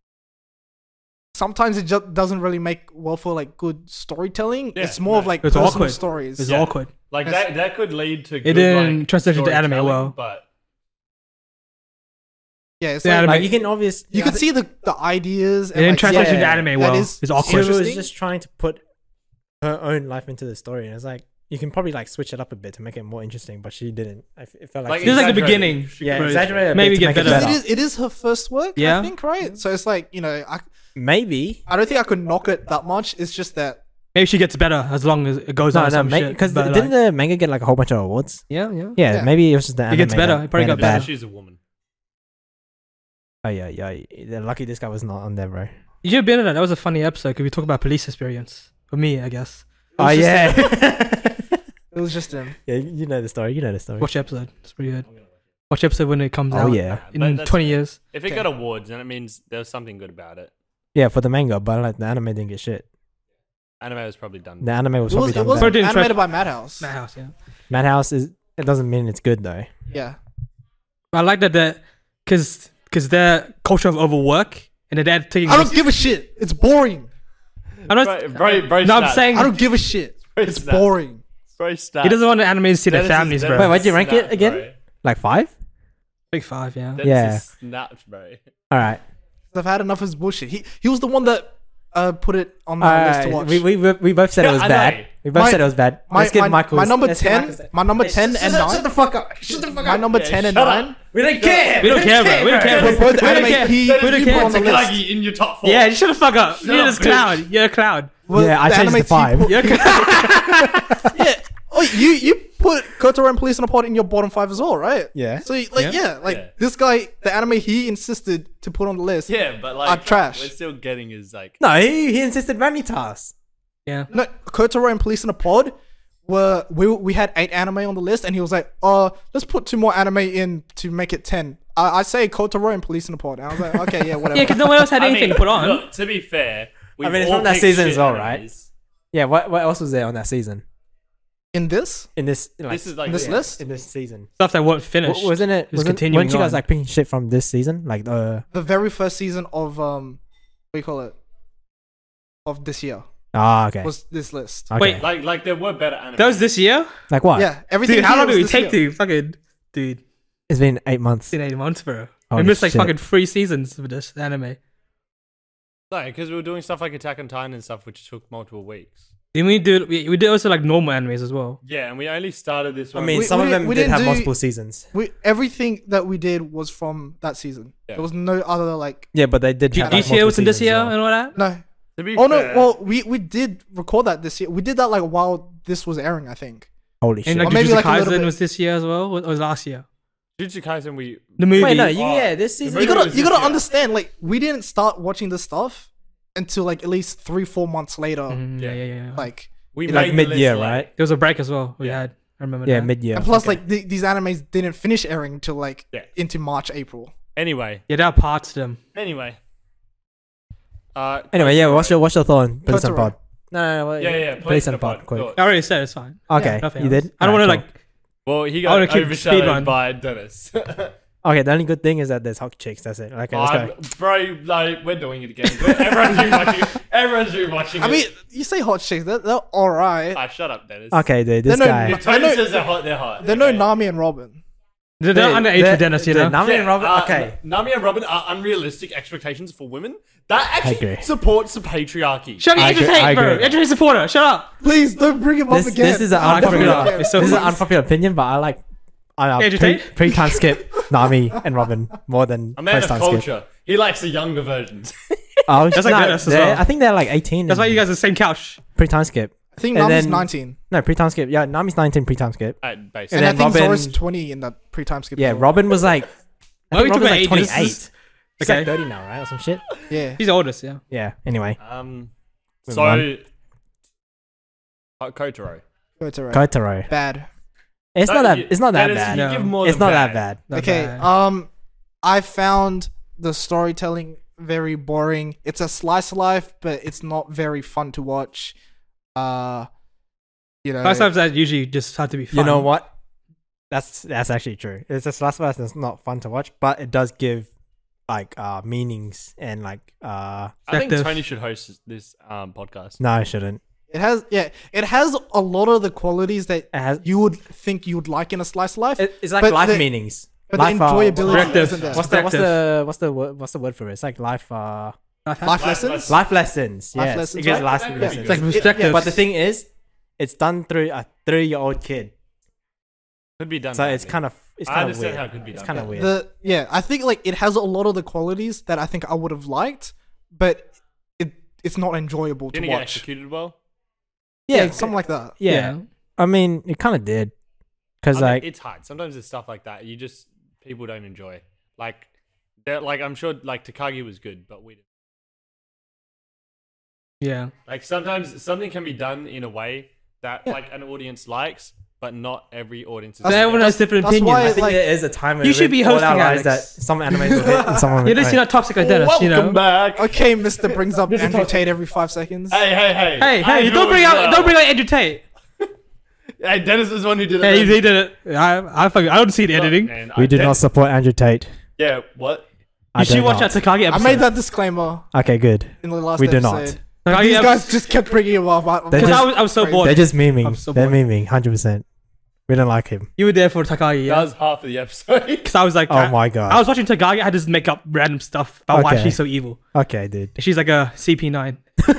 sometimes it just doesn't really make well for like good storytelling. Yeah, It's more of no. like It's personal awkward. stories. It's Yeah. awkward. Like Yes. that could lead to good, didn't like, translate into anime storytelling, well. But Yeah, it's The like, anime- Like you can obviously. you could see the ideas. It didn't like, translate yeah, into anime that well. is It's She awkward. was interesting. just trying to put her own life into the story, and it's like you can probably like switch it up a bit to make it more interesting, but she didn't. It felt like, Like, she- This is like the exaggerated. beginning. She yeah, could- exaggerated. Maybe to get make it better. Because it is her first work, Yeah. I think, right? So it's like, Maybe. I don't think I could knock it that much. It's just that Maybe she gets better as long as it goes No, on. no, some shit. because But, didn't like, the manga get like a whole bunch of awards? yeah. Yeah, Yeah. maybe it was just the It gets anime better. that It probably made got it yeah, bad. she's a woman. Oh yeah. They're lucky this guy was not on there, bro. You should have been in that. That was a funny episode because we talk about police experience. For me, I guess. Oh just yeah. it It was just him. Yeah, you know the story. You know the story. Watch the episode. It's pretty good. Watch the episode when it comes Oh out. yeah, But In that's 20 fair. years. If it Okay. got awards, then it means there was something good about it. yeah, for the manga, but like the anime didn't get shit. Anime was probably done. The anime was It probably was, done it was better. Pretty animated by Madhouse. Madhouse, yeah. Madhouse is. It doesn't mean it's good though. Yeah. I like that because their culture of overwork and their dad taking. I don't give a shit. It's boring. I don't. Bro, No, I'm saying I don't give a shit. It's snap. boring. Bro, snap. he doesn't want the anime to see their Dennis is- families, bro. Dennis Wait, why'd you is rank it snapped, again? bro. Like 5? Big 5, yeah. Dennis Yeah. is snapped, bro. All right. I've had enough of his bullshit. He was the one that put it on my list to watch. We both said it was I know. bad. We both My- said it was bad. my, Let's give my, Michael. my number let's give 10, Michael- my number 10 and 9. Shut the fuck up. Shut the fuck My up. number Yeah, 10 and shut 9 up. We don't care. We don't care, bro. We don't care, were bro. both We don't anime care. he We don't put care. on the list. Takagi in your top 4. Yeah, shut the fuck up. You're up, just bitch. cloud. You're a cloud. Well, Yeah, I the changed anime the he 5. put- You're a cloud. Yeah. Oh, you put Kotaro and Police in a Pod in your bottom 5 as well, right? Yeah. So Yeah. this guy, the anime he insisted to put on the list. Yeah, but like Are trash. We're still getting his like. No, he insisted Vanitas. Yeah. No, Kotaro and Police in a Pod we had 8 anime on the list, and he was like, let's put 2 more anime in to make it 10. I say Kotaro and Police in a Pod. And I was like, okay, yeah, whatever. Yeah, because no one else had I anything mean, to put on. Look, to be fair, we've mean, it's all from that picked season shit as well, right? animes. Yeah. What else was there on that season? In this In this. Like, This is like this list, in this season. Stuff that won't finish. Wasn't it? Just Wasn't, continuing weren't you guys on. like picking shit from this season? Like the. the very first season of what do you call it? Of this year Ah, okay. was this list. Okay. Wait. Like there were better animes. That was this year? Like what? Yeah, everything. Dude, how here long was did it this take year. to fucking. Dude, It's been 8 months. it's been 8 months, bro. Holy We missed like shit. fucking 3 seasons of this anime. No, because we were doing stuff like Attack on Titan and stuff, which took multiple weeks. Didn't we do? We did also like normal animes as well. Yeah, and we only started this I one. mean, We- some we of didn't- them we did didn't have do- multiple seasons. Everything that we did was from that season. Yeah. There was no other like Yeah, but they did. have, like, GTA was in multiple this year seasons as and well. all that. no. to be Oh no! fair, Well, we did record that this year. We did that like while this was airing, I think. Holy shit! And like Or maybe, Jujutsu like, a little Kaisen bit- was this year as well, or was last year? Jujutsu Kaisen, we The movie. Wait, no, Oh, yeah, this season. You movie gotta was you this gotta year. understand. Like we didn't start watching this stuff until like at least 3-4 months later. Mhm, yeah. Like we like made the mid-year, list, like- right? There was a break as well. We Yeah. had. I remember. Yeah, that. mid-year. and plus Okay. like these animes didn't finish airing until like Yeah. into March, April. Anyway, Yeah, there are parts to them. anyway. Anyway, yeah. What's your thought on Police and Kotaro. Pod? No, Yeah. Police and Pod. Quick. Thought. I already said it's fine. Okay, Nothing you else. did. I don't want to Alright, like. Well, he I got wanna keep overshadowed speedrun. by Dennis. cool. Okay, the only good thing is that there's hot chicks. That's it. Okay, let's go. Bro, like we're doing it again. Everyone's rewatching it. Everyone's rewatching it. I mean, you say hot chicks, they're all right. shut up, Dennis. Okay, dude, this They're no- guy. If Tony I know- says they're hot, they're hot. They're no okay? Nami and Robin. They're Dude, underage they're- for Dennis, you dude, know. Nami and Robin. Okay, Nami and Robin are unrealistic expectations for women. That agree. actually supports the patriarchy. Shut up, I agree, I educate, bro. agree. Educate supporter. Shut up. Please don't bring him up again. this is an I'll never unpopular. again. It's so This is an funny. unpopular opinion, but I like. Agitate? Pre-time skip Nami and Robin more than A man of post-time skip. culture. He likes the younger versions. Oh, That's like Dennis as well. I think they're like 18. That's why in you guys are the same couch. pre-time skip. I think And Nami's then- 19. No, pre-time skip. Yeah, Nami's 19 pre-time skip. Basically. And I then think Robin- Zora's 20 in that pre-time skip. Yeah, as well. Robin was like. I Why are we think talking Robin was about like ages? 28. He's Okay. like 30 now, right, or some shit. Yeah. He's the oldest, yeah. Yeah. Anyway, Um, Moving so on. Kotaro. Kotaro. Kotaro. Bad. It's not that. It's not that Dennis, bad. you No. give more It's than not that bad. Not Okay. bad. I found the storytelling very boring. It's a slice of life, but it's not very fun to watch. You know. Last times that usually just had to be fun. You know what? That's actually true. It's a Last of Us that's not fun to watch, but it does give like meanings and like I think Perspective. Tony should host this podcast. no, I shouldn't. It has a lot of the qualities that It has. you would think you would like in a slice of life. It's like But life the- meanings. but life, the enjoyability Perspective. isn't there. What's the word for it? It's like life Life Life Life lessons. life lessons. Life Yes, lessons, it gives right? life That could be lessons. It's like good. perspective. But the thing is, it's done through a 3-year-old kid, Could be done. so it's badly. kind of I kind of understand weird. how it could be It's done. kind of weird. I think like it has a lot of the qualities that I think I would have liked, but it's not enjoyable Didn't to it get watch. executed well? Yeah, something like that. Yeah. I mean, it kind of did, because I mean, like it's hard. Sometimes it's stuff like that. People don't enjoy. Like, I'm sure like Takagi was good, but we didn't. Yeah. Like sometimes something can be done in a way that like an audience likes, but not every audience is. So everyone has different that's opinions. why- I think like- there is a time. You should be hosting, that Alex. some animes will hit and some You're just not toxic like Dennis, you know. Welcome back. Okay, Mr. brings up Andrew Tate every 5 seconds. Hey. Hey, don't bring out Andrew Tate. Hey, Dennis is the one who did it. Hey, they did it. I don't see the editing. Man, We do not support Andrew Tate. Yeah, what? I You should do watch not. that Takagi I episode. made that disclaimer Okay, good. in the last We do episode. not. Takagi These episode. guys just kept bringing him up. They Because just- I was so They're bored. They're just memeing. I'm so They're bored. memeing, 100%. We don't like him. You were there for Takagi, That yeah? was half of the episode. Because I was like, Oh my god. I was watching Takagi. I had to just make up random stuff about why Okay. she's so evil. Okay, dude. She's like a CP9.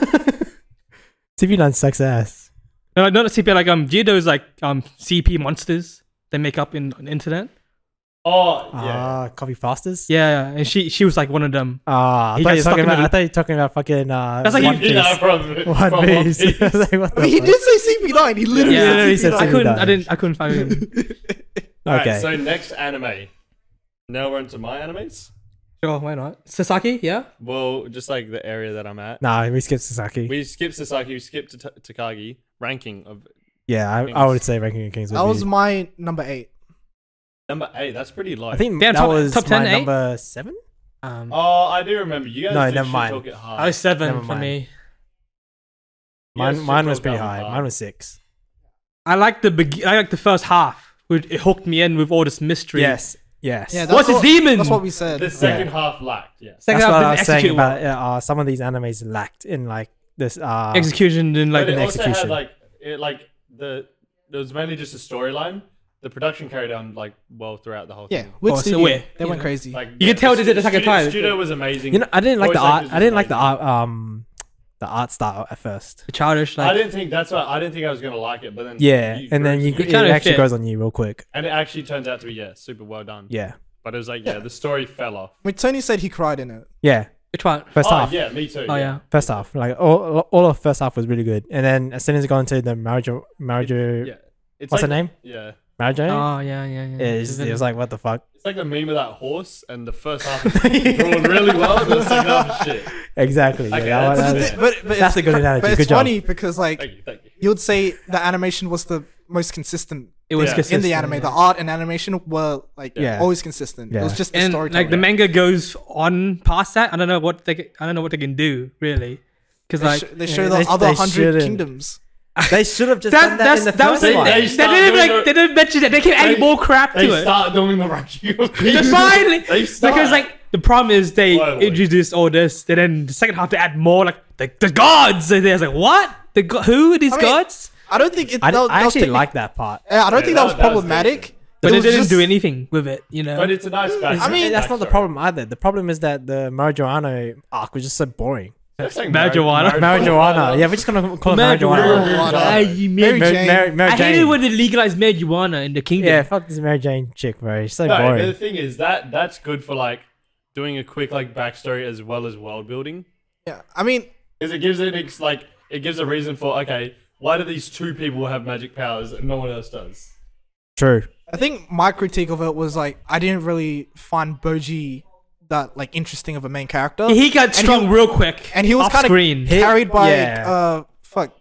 TV9 sucks ass. No, not a CP. Like those like CP monsters they make up on the internet. Oh, yeah. Copy fasters. Yeah, and she was like one of them. I He thought got you were stuck talking in the- about. I thought you were talking about fucking. That's like One you- You know, Piece. from One One Piece. Piece. I was like, what I mean, the he fuck? did say CP9. He literally Yeah, said literally said CP9. I couldn't find him. Alright, Okay. so next anime. Now we're into my animes. Sure, why not? Sasaki, yeah. Well, just like the area that I'm at. Nah, we skipped Sasaki. We skipped Sasaki, we skipped Takagi. Ranking of Yeah, I would say Ranking of Kings would That was be. my number 8. number 8. That's pretty low. I think Damn, that top- was top 10, my eh? number 7. Oh, I do remember. You guys No, did never shit mind. talk it hard. I was 7 Never for mind. me. You guys Mine shit was talked pretty that high. hard. Mine was 6. I like the first half. It hooked me in with all this mystery. Yes. Yes. Yeah, What's his demon? That's what we said. The second half lacked, yes. Second That's half what I didn't was saying execute well. about some of these animes lacked in like this Execution and like But it an also had execution. there was mainly just a storyline. The production carried on like well throughout the whole Yeah, thing. with Oh, so studio, wait, they you went know. crazy. Like You can tell they did Attack on Titan. Studio was amazing. You know, I didn't like the Voice art. actors I didn't was like the art style at first. childish. I Like didn't think that's why I didn't think I was gonna like it, but then Yeah, and then grew you to it it. kinda actually fit. goes on you real quick. And it actually turns out to be super well done. Yeah. But it was like the story fell off. When Tony said he cried in it. Yeah. which one? First Oh half. yeah, me too. Oh yeah. First half. Like all of first half was really good. And then as soon as it got into the Marijo Yeah. It's what's like, her name? Yeah. Marijo? Oh yeah. It was like what the fuck? It's like the meme of that horse, and the first half is drawn really well, and the second half is shit. Exactly. Okay, yeah, that's- that- But, Yeah. the, but, but That's it's a good cra- analogy. But it's Good job. funny because like Thank you. you would say the animation was the most consistent It was Yeah. consistent, in the anime. yeah. The art and animation were like Yeah. always consistent. It was Yeah. just the And story. like the manga goes on past that. I don't know what they can do really, because like they show yeah, the they- other they 100 shouldn't. kingdoms. They should have just done that in the that was first it. one. They They start didn't doing like they didn't mention that. They kept adding more crap They to it. start doing the ranking of They Kings. finally They start. because like the problem is they Slowly. introduced all this, and then the second half they add more like the gods. And there's like what who are these I mean, gods? I don't think it. I that was actually technic- like that part. Yeah, I don't Yeah, think that was that was problematic. But it they was didn't just- do anything with it, you know. But it's a nice back. I mean, that's not the backstory. problem either. The problem is that the Marijuana arc was just so boring. It's like Marijuana. Marijuana. Yeah, we're just gonna call it marijuana. Marijuana. Ay, you Mary Mary- Jane. Mary I hated Jane. when they legalized marijuana in the kingdom. Yeah, fuck this Mary Jane chick, bro. She's so No, but the boring. thing is that's good for like doing a quick like backstory as well as world building, Yeah, I mean, because it gives it gives a reason for okay, why do these two people have magic powers and no one else does? True. I think my critique of it was like I didn't really find Boji that like interesting of a main character. He got strong real quick, and he was off kind of screen. carried by Yeah. fuck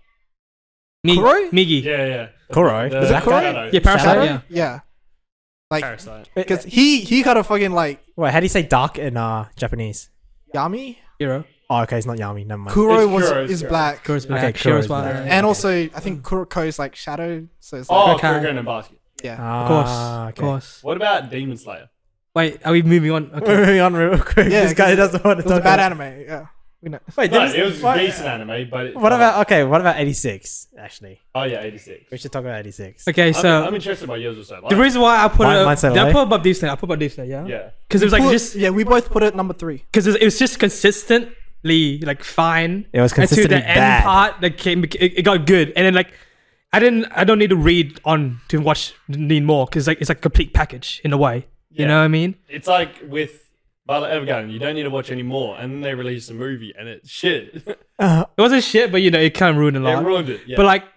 Kuroi? Kuroi? Migi. Yeah. Kuroi. The Was that Kuroi? shadow. Yeah, Parasite. Shadow? Yeah. yeah, like Parasite. because he kind of fucking like Wait, how do you say dark in Japanese? Yami. Hero. Oh, okay, it's not Yami. Never mind. Kuroi It's was Kuro, it's is Kuro. black, Kuroi's black. Okay, Shiro's Kuroi's black. black. and also I think Kuroko is like shadow. So it's like Oh, Okay. Kuroko and Basket. yeah. Ah, Of course. okay. Of course. What about Demon Slayer? Wait, are we moving on? We're Okay. moving on real quick. Yeah, This guy 'cause doesn't want to It was a talk bad about. anime. Yeah, we know. Wait, No, Demon- it was what- a decent anime, but it What about what about 86? Actually, Oh yeah, 86. we should talk about 86. Okay, so I'm interested by yours also. the reason why I put Mine's so did I low. put above Deep Snake? I put above Deep Snake, yeah. Yeah. Because it was like Put- just yeah, we both put it number 3. because it was just consistently like fine. It was And to consistently the end bad. part that came, it got good, and then like I don't need to read on to watch need more because like it's like a complete package in a way. You Yeah. know what I mean? It's like with Violet Evergarden, you don't need to watch any more, and then they release a movie, and it's shit. it It wasn't shit, but you know it kind of ruined a lot. ruined it. Yeah. But like,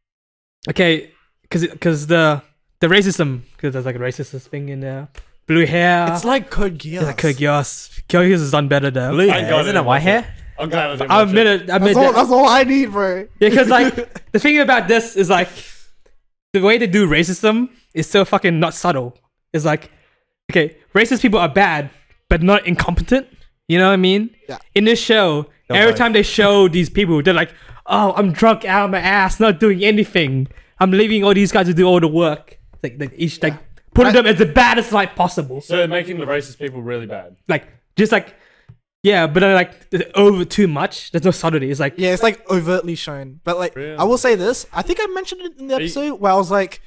okay, because the racism, because there's like a racist thing in there. Blue hair. It's like Code Geass. It's like Code Geass. Code Geass has done better though. Blue Thank hair, God I isn't it didn't white watch hair? I'm glad I didn't I watch admit it. it. I admit That's all, that. that's all I need, bro. Yeah, because like the thing about this is like the way they do racism is so fucking not subtle. It's like, okay, racist people are bad, but not incompetent. You know what I mean? Yeah. In this show, No every both. time they show these people, they're like, "Oh, I'm drunk out of my ass, not doing anything. I'm leaving all these guys to do all the work." Like each like putting them as the baddest light possible. So they're making the racist people really bad. Like just like, yeah, but then like over too much. There's no subtlety. It's like, Yeah, it's like overtly shown. But like, Really? I will say this. I think I mentioned it in the you- episode where I was like,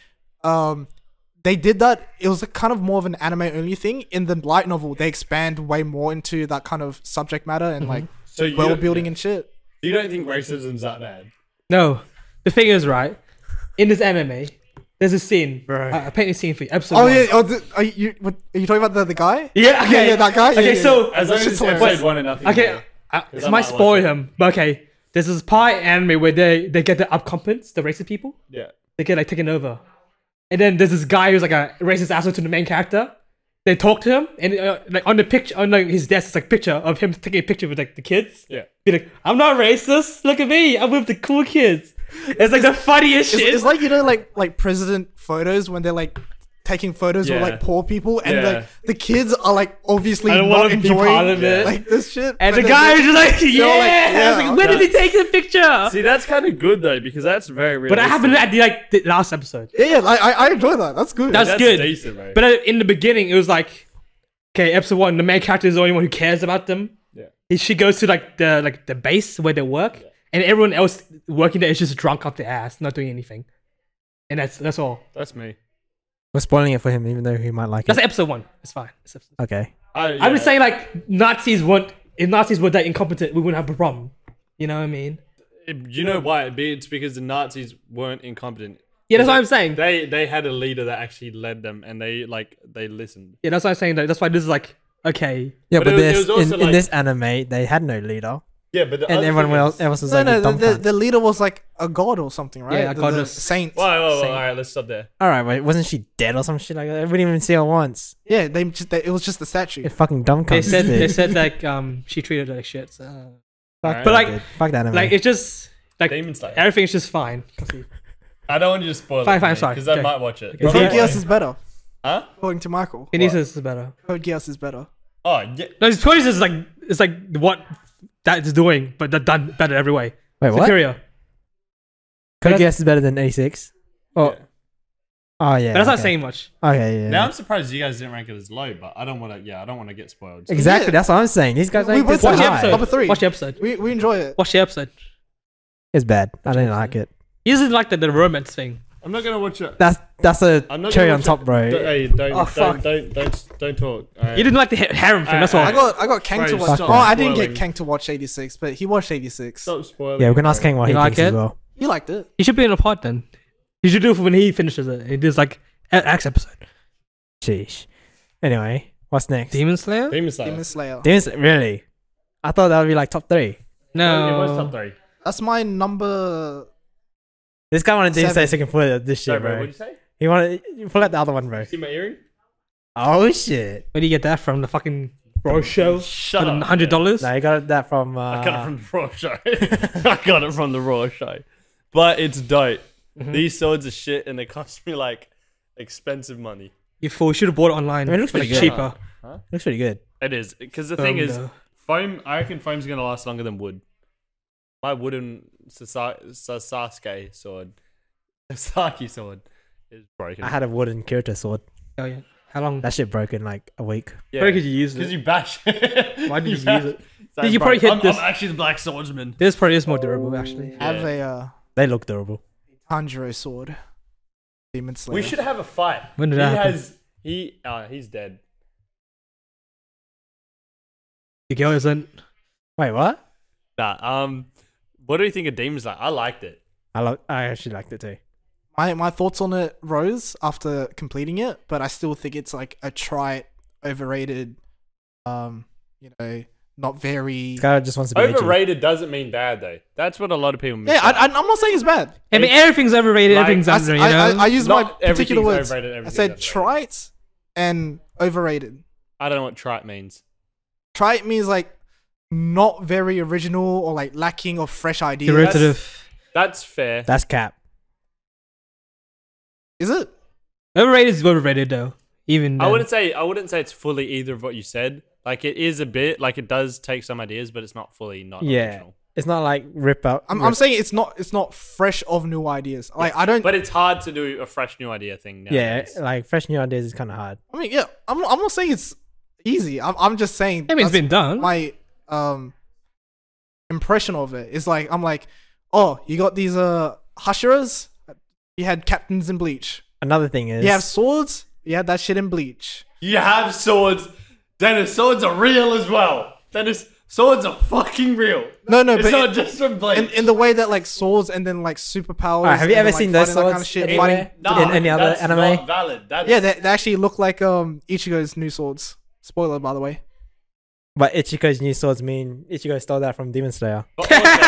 they did that. It was a kind of more of an anime only thing. In the light novel, they expand way more into that kind of subject matter and like So you world don't- building and shit. You don't think racism's that bad? no. The thing is, right, in this MMA, there's a scene. Bro. I paint a scene for you. Episode Oh 1. yeah. Oh, are you talking about the guy? Yeah, okay. Yeah, that guy. Yeah, Okay, yeah, so As long as Shit's it's hilarious. episode 1 and nothing okay, more. it I might might spoil watch it. him, but okay. There's this pie anime where they get the upcompetence, the racist people. Yeah. They get like taken over, and then there's this guy who's like a racist asshole to the main character. They talk to him, and like on the picture, on like his desk, it's like a picture of him taking a picture with like the kids. Yeah. Be like, "I'm not racist. Look at me. I'm with the cool kids." It's like the funniest shit. It's like, you know, like president photos when they're like taking photos with Yeah. like poor people and Yeah. like the kids are like obviously I don't not wanna be enjoying part of it. like this shit. And but the they're guy was just- just like, yeah. all like, I was yeah, like, where did he take the picture? See, that's kind of good though, because that's very realistic. But that happened at the last episode. yeah, I enjoy that. That's good. That's good. decent, right? But in the beginning, it was like, okay, episode 1, the main character is the only one who cares about them. Yeah. She goes to like the base where they work, and everyone else working there is just drunk off their ass, not doing anything. And that's all. That's me. We're spoiling it for him, even though he might like That's it. episode 1. It's fine. It's episode- Okay. I'm just saying, like, Nazis weren't. If Nazis were that incompetent, we wouldn't have a problem. You know what I mean? You know why? It's because the Nazis weren't incompetent. Yeah, that's what I'm saying. They had a leader that actually led them, and they listened. Yeah, that's what I'm saying. That's why this is like, okay. Yeah, But but, it was this, also in like- this anime, they had no leader, Yeah, but the and other everyone thing else, is- else was no, like no, a dumb the cunt. leader was like a god or something, right? Yeah, a the goddess. saint. Whoa, Same. all right, let's stop there. All right, wait, wasn't she dead or some shit like that? We didn't even see her once. Yeah, it was just a statue. You fucking dumb They cunt. said like she treated her like shit. So. Fuck But that, like- dude. Fuck that anime. Like it's just like Demon Slayer. everything's just fine. I don't want you to spoil Fine, it fine, sorry. because I Okay. might watch it. Okay. Probably Code Geass won't. is better, Huh? according to Michael. Kinesis is better. Code Geass is better. Oh, yeah. No, Kinesis is like it's like what that is doing, but they're done better every way. wait, what? Superior. Code But Geass is better than 86. Oh, Yeah. oh yeah. But that's not okay. saying much. Okay, yeah. Now I'm surprised you guys didn't rank it as low, but I don't want to. Yeah, I don't want to get spoiled. So- Exactly, Yeah. that's what I'm saying. These guys We ain't both this so Watch the High. episode. Number 3. Watch the episode. We enjoy it. Watch the episode. It's bad. I didn't like it. He doesn't like the romance thing. I'm not gonna watch it. That's a I'm not cherry gonna on watch top, it. bro. Hey, don't fuck. don't talk. Alright. You didn't like the harem thing. That's all. I got Kang Bro, to watch. stop Oh, I didn't spoiling. get Kang to watch 86, but he watched 86. Stop spoiling. Yeah, we can bro. ask King what You he like thinks as it? well. He liked it. He should be in a pod then. You should do it for when he finishes it. It is like X episode. Sheesh. Anyway, what's next? Demon Slayer? Demon Slayer. Demon Slayer. Really? I thought that would be like top 3. It was top No. 3. That's my number. This guy wanted Demon Slayer 7. second foot of this shit, Sorry, bro. bro. What'd you say? He wanted you pull out the other one, bro. See my earring? Oh shit! Where do you get that from? The fucking Bro Show? Shut For up. $100? No, he got that from. I got it from the Raw Show. I got it from the Raw Show. But it's dope. Mm-hmm. These swords are shit and they cost me like expensive money. You fool. You should have bought it online. I mean, it looks for, like, pretty good. cheaper. Looks pretty good. It is. Because the thing is, No. foam, I reckon foam's going to last longer than wood. My wooden Sasuke sword, Sasaki sword, is broken. I had a wooden Kirito sword. Oh, yeah. How long? That shit broke in like a week. Yeah. Where could you use Because it? you bash it. Why did you bash- use it? So Did you bro, probably hit I'm, this- I'm actually the Black Swordsman. This probably is more durable, actually. I have Yeah. a They look durable. Tanjiro sword. Demon Slayer. We should have a fight. When did he that happen? He's dead. The girl isn't. Wait, what? Nah, what do you think of Demon Slayer? I liked it. I actually liked it too. My thoughts on it rose after completing it, but I still think it's like a trite, overrated, not very. This guy just wants to be edgy. Overrated doesn't mean bad though. That's what a lot of people mean. Yeah, I'm not saying it's bad. I mean, everything's overrated. Like, Everything's under, you know? I use my Not particular everything's words. overrated, I everything's said overrated. trite and overrated. I don't know what trite means. Trite means like not very original or like lacking of fresh ideas. Derivative. That's fair. That's cap. Is it? Overrated is overrated though. Even I then. wouldn't say it's fully either of what you said. Like it is a bit, like it does take some ideas, but it's not fully not Yeah. original. It's not like rip out. I'm saying it's not fresh of new ideas. Like I don't. But it's hard to do a fresh new idea thing yeah, nowadays. like fresh new ideas is kind of hard. I mean, yeah. I'm not saying it's easy. I'm just saying. I mean, it's that's been done. My impression of it is like I'm like, oh, you got these Hashiras. You had captains in Bleach. Another thing is You have swords. You had that shit in Bleach. You have swords. Dennis, swords are real as well. Dennis, swords are fucking real. No, It's but not just from Blade. in the way that like swords and then like superpowers. Alright, have you and ever then, seen like, those fighting that swords kind of shit? anywhere? Fighting, in any other that's anime? not valid. That's, yeah, they actually look like Ichigo's new swords. Spoiler, by the way. But Ichigo's new swords mean Ichigo stole that from Demon Slayer. But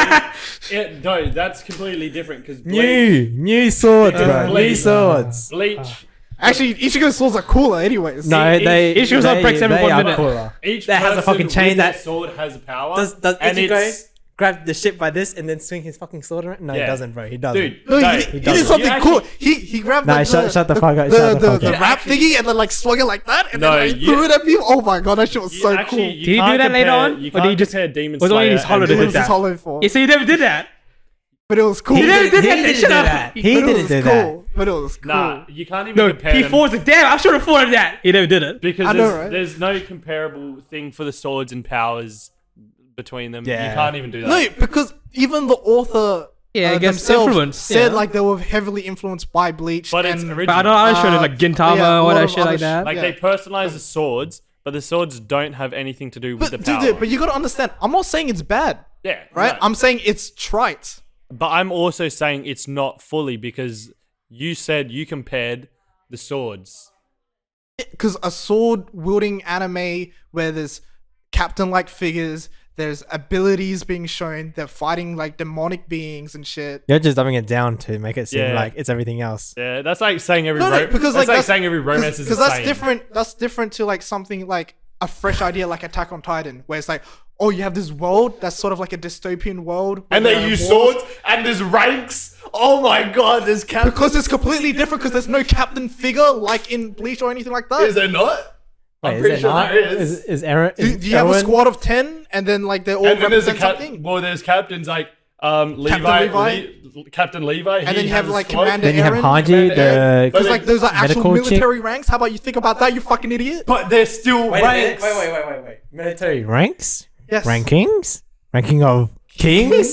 also, no, that's completely different because New swords, Because bro. New Bleach- swords. Bleach. Actually, Ichigo's swords are cooler, anyways. No, each- they Ichigo's not breaks every they 1 are minute. cooler. Each That has a person fucking chain with that- their sword has a power. Does and Ichigo it's, grab the ship by this and then swing his fucking sword around? No, he Yeah. doesn't, bro. He doesn't. dude, No, no, he did doesn't. something You cool. actually- He grabbed Nah, shut the fuck up, shut the fuck the up. wrap thingy and then like swung it like that and No, then like, you- threw it at me. Oh my god, that shit was you so actually- cool. you Did he do can't that later compare- on? You Or did can't he just- compare Demon was it only Slayer his hollow and that It did was that? his hollow form, Yeah, so he never did that. but it was cool. He didn't didn't do that, he didn't shut do up. that. But He it didn't was do that. cool. But it was cool. Nah, you can't even No, compare them P4's like, damn, I should have thought of that. He never did it. because I know, right? there's no comparable thing for the swords and powers between them. Yeah. You can't even do that. No, because even the author Yeah, I guess themselves influence, said yeah. like they were heavily influenced by Bleach. But it's and, original. But I don't show it like yeah, Gintama a or lot that of shit other like that. Like yeah. they personalize the swords, but the swords don't have anything to do with But the power. dude, but you gotta understand. I'm not saying it's bad, yeah, right? no. I'm saying it's trite. But I'm also saying it's not fully because you said you compared the swords. Because a sword wielding anime where there's captain like figures, there's abilities being shown, they're fighting like demonic beings and shit. You're just dumbing it down to make it seem Yeah. like it's everything else. Yeah, that's like saying every No, because like that's saying every romance is the that's same. different. That's different to like something like a fresh idea like Attack on Titan, where it's like, oh, you have this world that's sort of like a dystopian world, And where they there are use wars. swords and there's ranks. Oh my god, there's captains. Because it's completely different. Because there's no captain figure like in Bleach or anything like that. Is there not? Wait, I'm is pretty it sure not? there is. Is Aaron? do you have a squad of 10 and then like they're all And then there's a represent something? well, there's captains like Levi, Levi? Captain Levi. And then you have like Commander. Commander Then you have Aaron. Hanji, Aaron. the Because like those are actual medical chick. military ranks. How about you think about that, you fucking idiot? But they're still ranks. Wait. Military ranks? Yes. Rankings? Ranking of kings?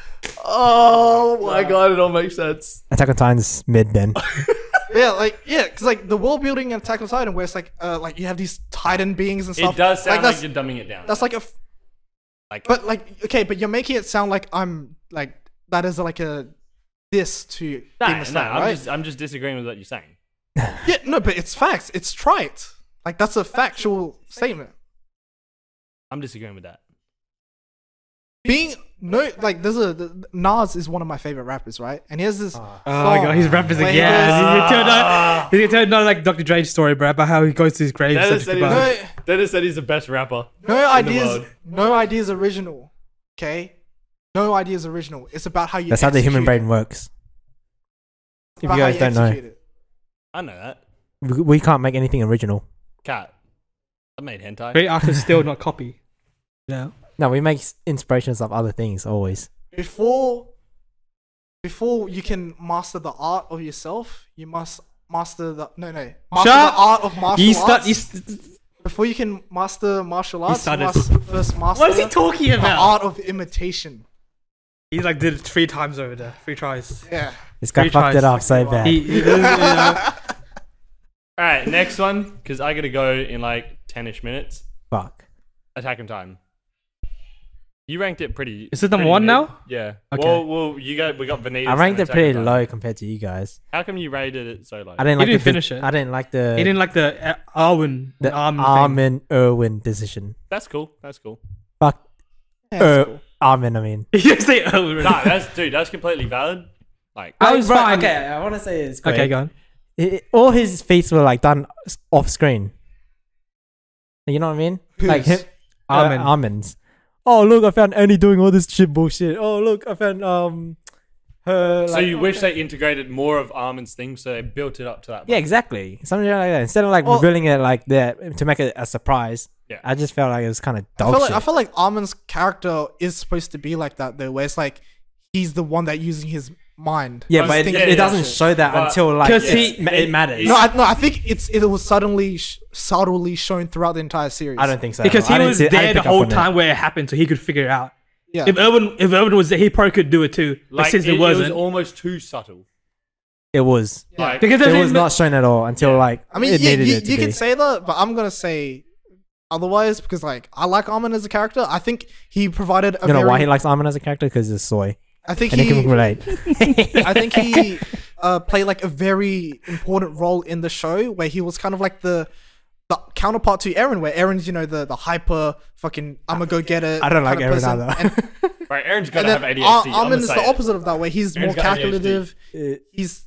Oh my god, it all makes sense. Attack on Titan's mid then. Yeah, because like the world building in Attack on Titan, where it's like you have these Titan beings and stuff. It does sound like that's, you're dumbing it down. that's like a. Like- but like okay, but you're making it sound like I'm like that is like a diss to Demon Slayer, right? I'm just disagreeing with what you're saying. Yeah, no, but it's facts. It's trite. Like that's a factual statement. I'm disagreeing with that. Being no, like Nas is one of my favorite rappers, right? And he has this. Oh my god, he's rappers where again. he He's gonna tell another like Dr. Dre story, bro, about how he goes to his grave. Dennis and said, stuff about it. No, Dennis said he's the best rapper. no the ideas. world. No ideas original. Okay, no ideas original. It's about how you. That's how the human execute brain it. works. It's If about you how guys don't know, execute it. I know that. we can't make anything original. Cat. I made hentai. Great art is still not copy. No. No, we make inspirations of other things always. Before you can master the art of yourself, you must master the master Shut the up. art of martial You start. arts. Before you can master martial arts, you started. must first master What is he talking the about? art of imitation. He's like did it 3 times over there. 3 tries. Yeah. This guy Three fucked tries. it up so bad. He All right, next one, because I gotta go in like 10ish minutes. Fuck. Attack on Titan. You ranked it pretty. Is it number pretty 1 mid. now? Yeah. Okay. Well, we got Vanitas. I ranked and it pretty Attack on low Titan. compared to you guys. How come you rated it so low? I didn't He like didn't the finish it. I didn't like the He didn't like the Arwen. the Armin thing. Armin Irwin decision. That's cool. That's cool. Fuck Yeah, that's cool. Armin. I mean, You say Arwen. Nah, that's completely valid. Like, I was fine. Okay, I want to say it's Okay, go on. All his feats were like done off screen. You know what I mean? Like him, Armin. Armin's. Oh look, I found Annie doing all this shit bullshit. Oh look, I found her. So you wish they integrated more of Armin's thing, so they built it up to that. Yeah, exactly. Something like that. Instead of like Well- revealing it like that to make it a surprise. Yeah. I just felt like it was kind of I dog feel, shit. like, I feel like Armin's character is supposed to be like that though, where it's like he's the one that using his mind. yeah, I but was it, thinking- it doesn't yeah, show that but- until like 'Cause it matters. No, I think it was subtly shown throughout the entire series. I don't think so. Because I he didn't was see- I didn't there the pick up whole on it. time where it happened, so he could figure it out. Yeah. If Irwin was there, he probably could do it too. But Like since it it was wasn't, almost too subtle. It was. Like, because It was not shown at all until like I mean, it you, needed you, it to you be. can say that, but I'm gonna say otherwise because like I like Armin as a character. I think he provided a You know very. why he likes Armin as a character? Because it's soy, I think and he can he. relate. I think he played like a very important role in the show where he was kind of like the counterpart to Eren, where Eren's the hyper fucking I'ma go get it. I don't like kind of Eren person. either. right, Aaron's And got to then have ADHD. Armin is the opposite of that, where he's Aaron's more got ADHD. calculative. He's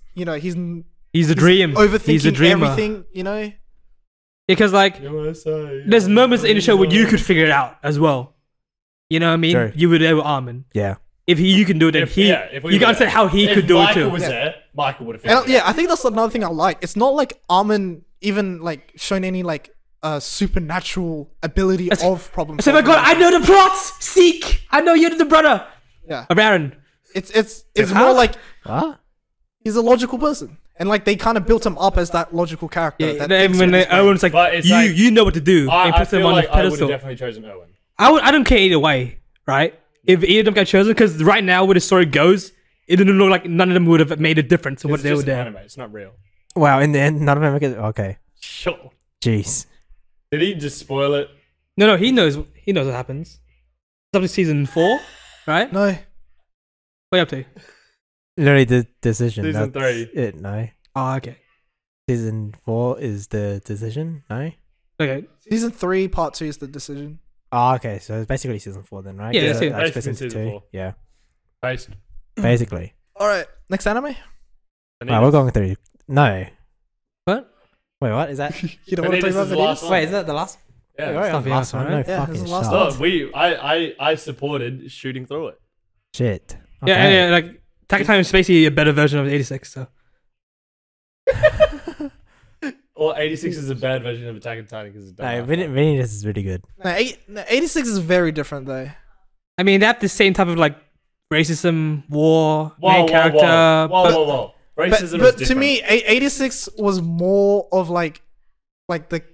he's a dream. overthinking He's a dreamer. everything. You know. Because like, there's moments in the show where you could figure it out as well. You know what I mean? True. You were there with Armin. Yeah. If you can do it, then If we you were can understand there. how he If could do it Michael too. was Yeah. there, Michael would have And figured it out. I think that's another thing I like. It's not like Armin even like shown any like supernatural ability of problem I said, "My solving. God, I know the plots. Seek. I know you're the brother Yeah, of Aaron." it's Huh? more like What? he's a logical person, and like they kind of built him up as that logical character. Yeah, that then thinks when with his brain. Owen's like, But it's you like- you know what to do, and I puts him feel on like the I would have pedestal. definitely chosen Owen. I don't care either way, right? If either of them got chosen, because right now where the story goes, it didn't look like none of them would have made a difference in what It's they were just an there. anime. It's not real. Wow. In the end, none of them make it. Okay. Sure. Jeez. Did he just spoil it? No, he knows what happens. It's up to season 4, right? No, What are you up to? Literally the decision. Season That's 3. It no. Oh, okay. Season 4 is the decision. No. Okay. season 3, part 2 is the decision. Oh, okay. So it's basically season 4 then, right? Yeah, 'Cause that's it. I split Basically into season 2. 4. Yeah. Based. Basically. All right, next anime. Right, we're going through. No. What? Wait, what is that? You don't want to Vanitas talk is about the last Vanitas? one. Wait, is that the last? Yeah. Wait, we're on Something the else, last one. right? No Yeah, fucking this is the last shot. one. I supported shooting through it. Shit. Yeah, Okay. yeah, like Attack on Titan is basically a better version of 86. So Or 86 is a bad version of Attack on Titan because it's No, done. Vanitas is really good. No, 86 is very different though. I mean, they have the same type of like racism, war, Whoa, main whoa, character. whoa, whoa, but- whoa, whoa. But, Racism is but to different. me, 86 was more of like the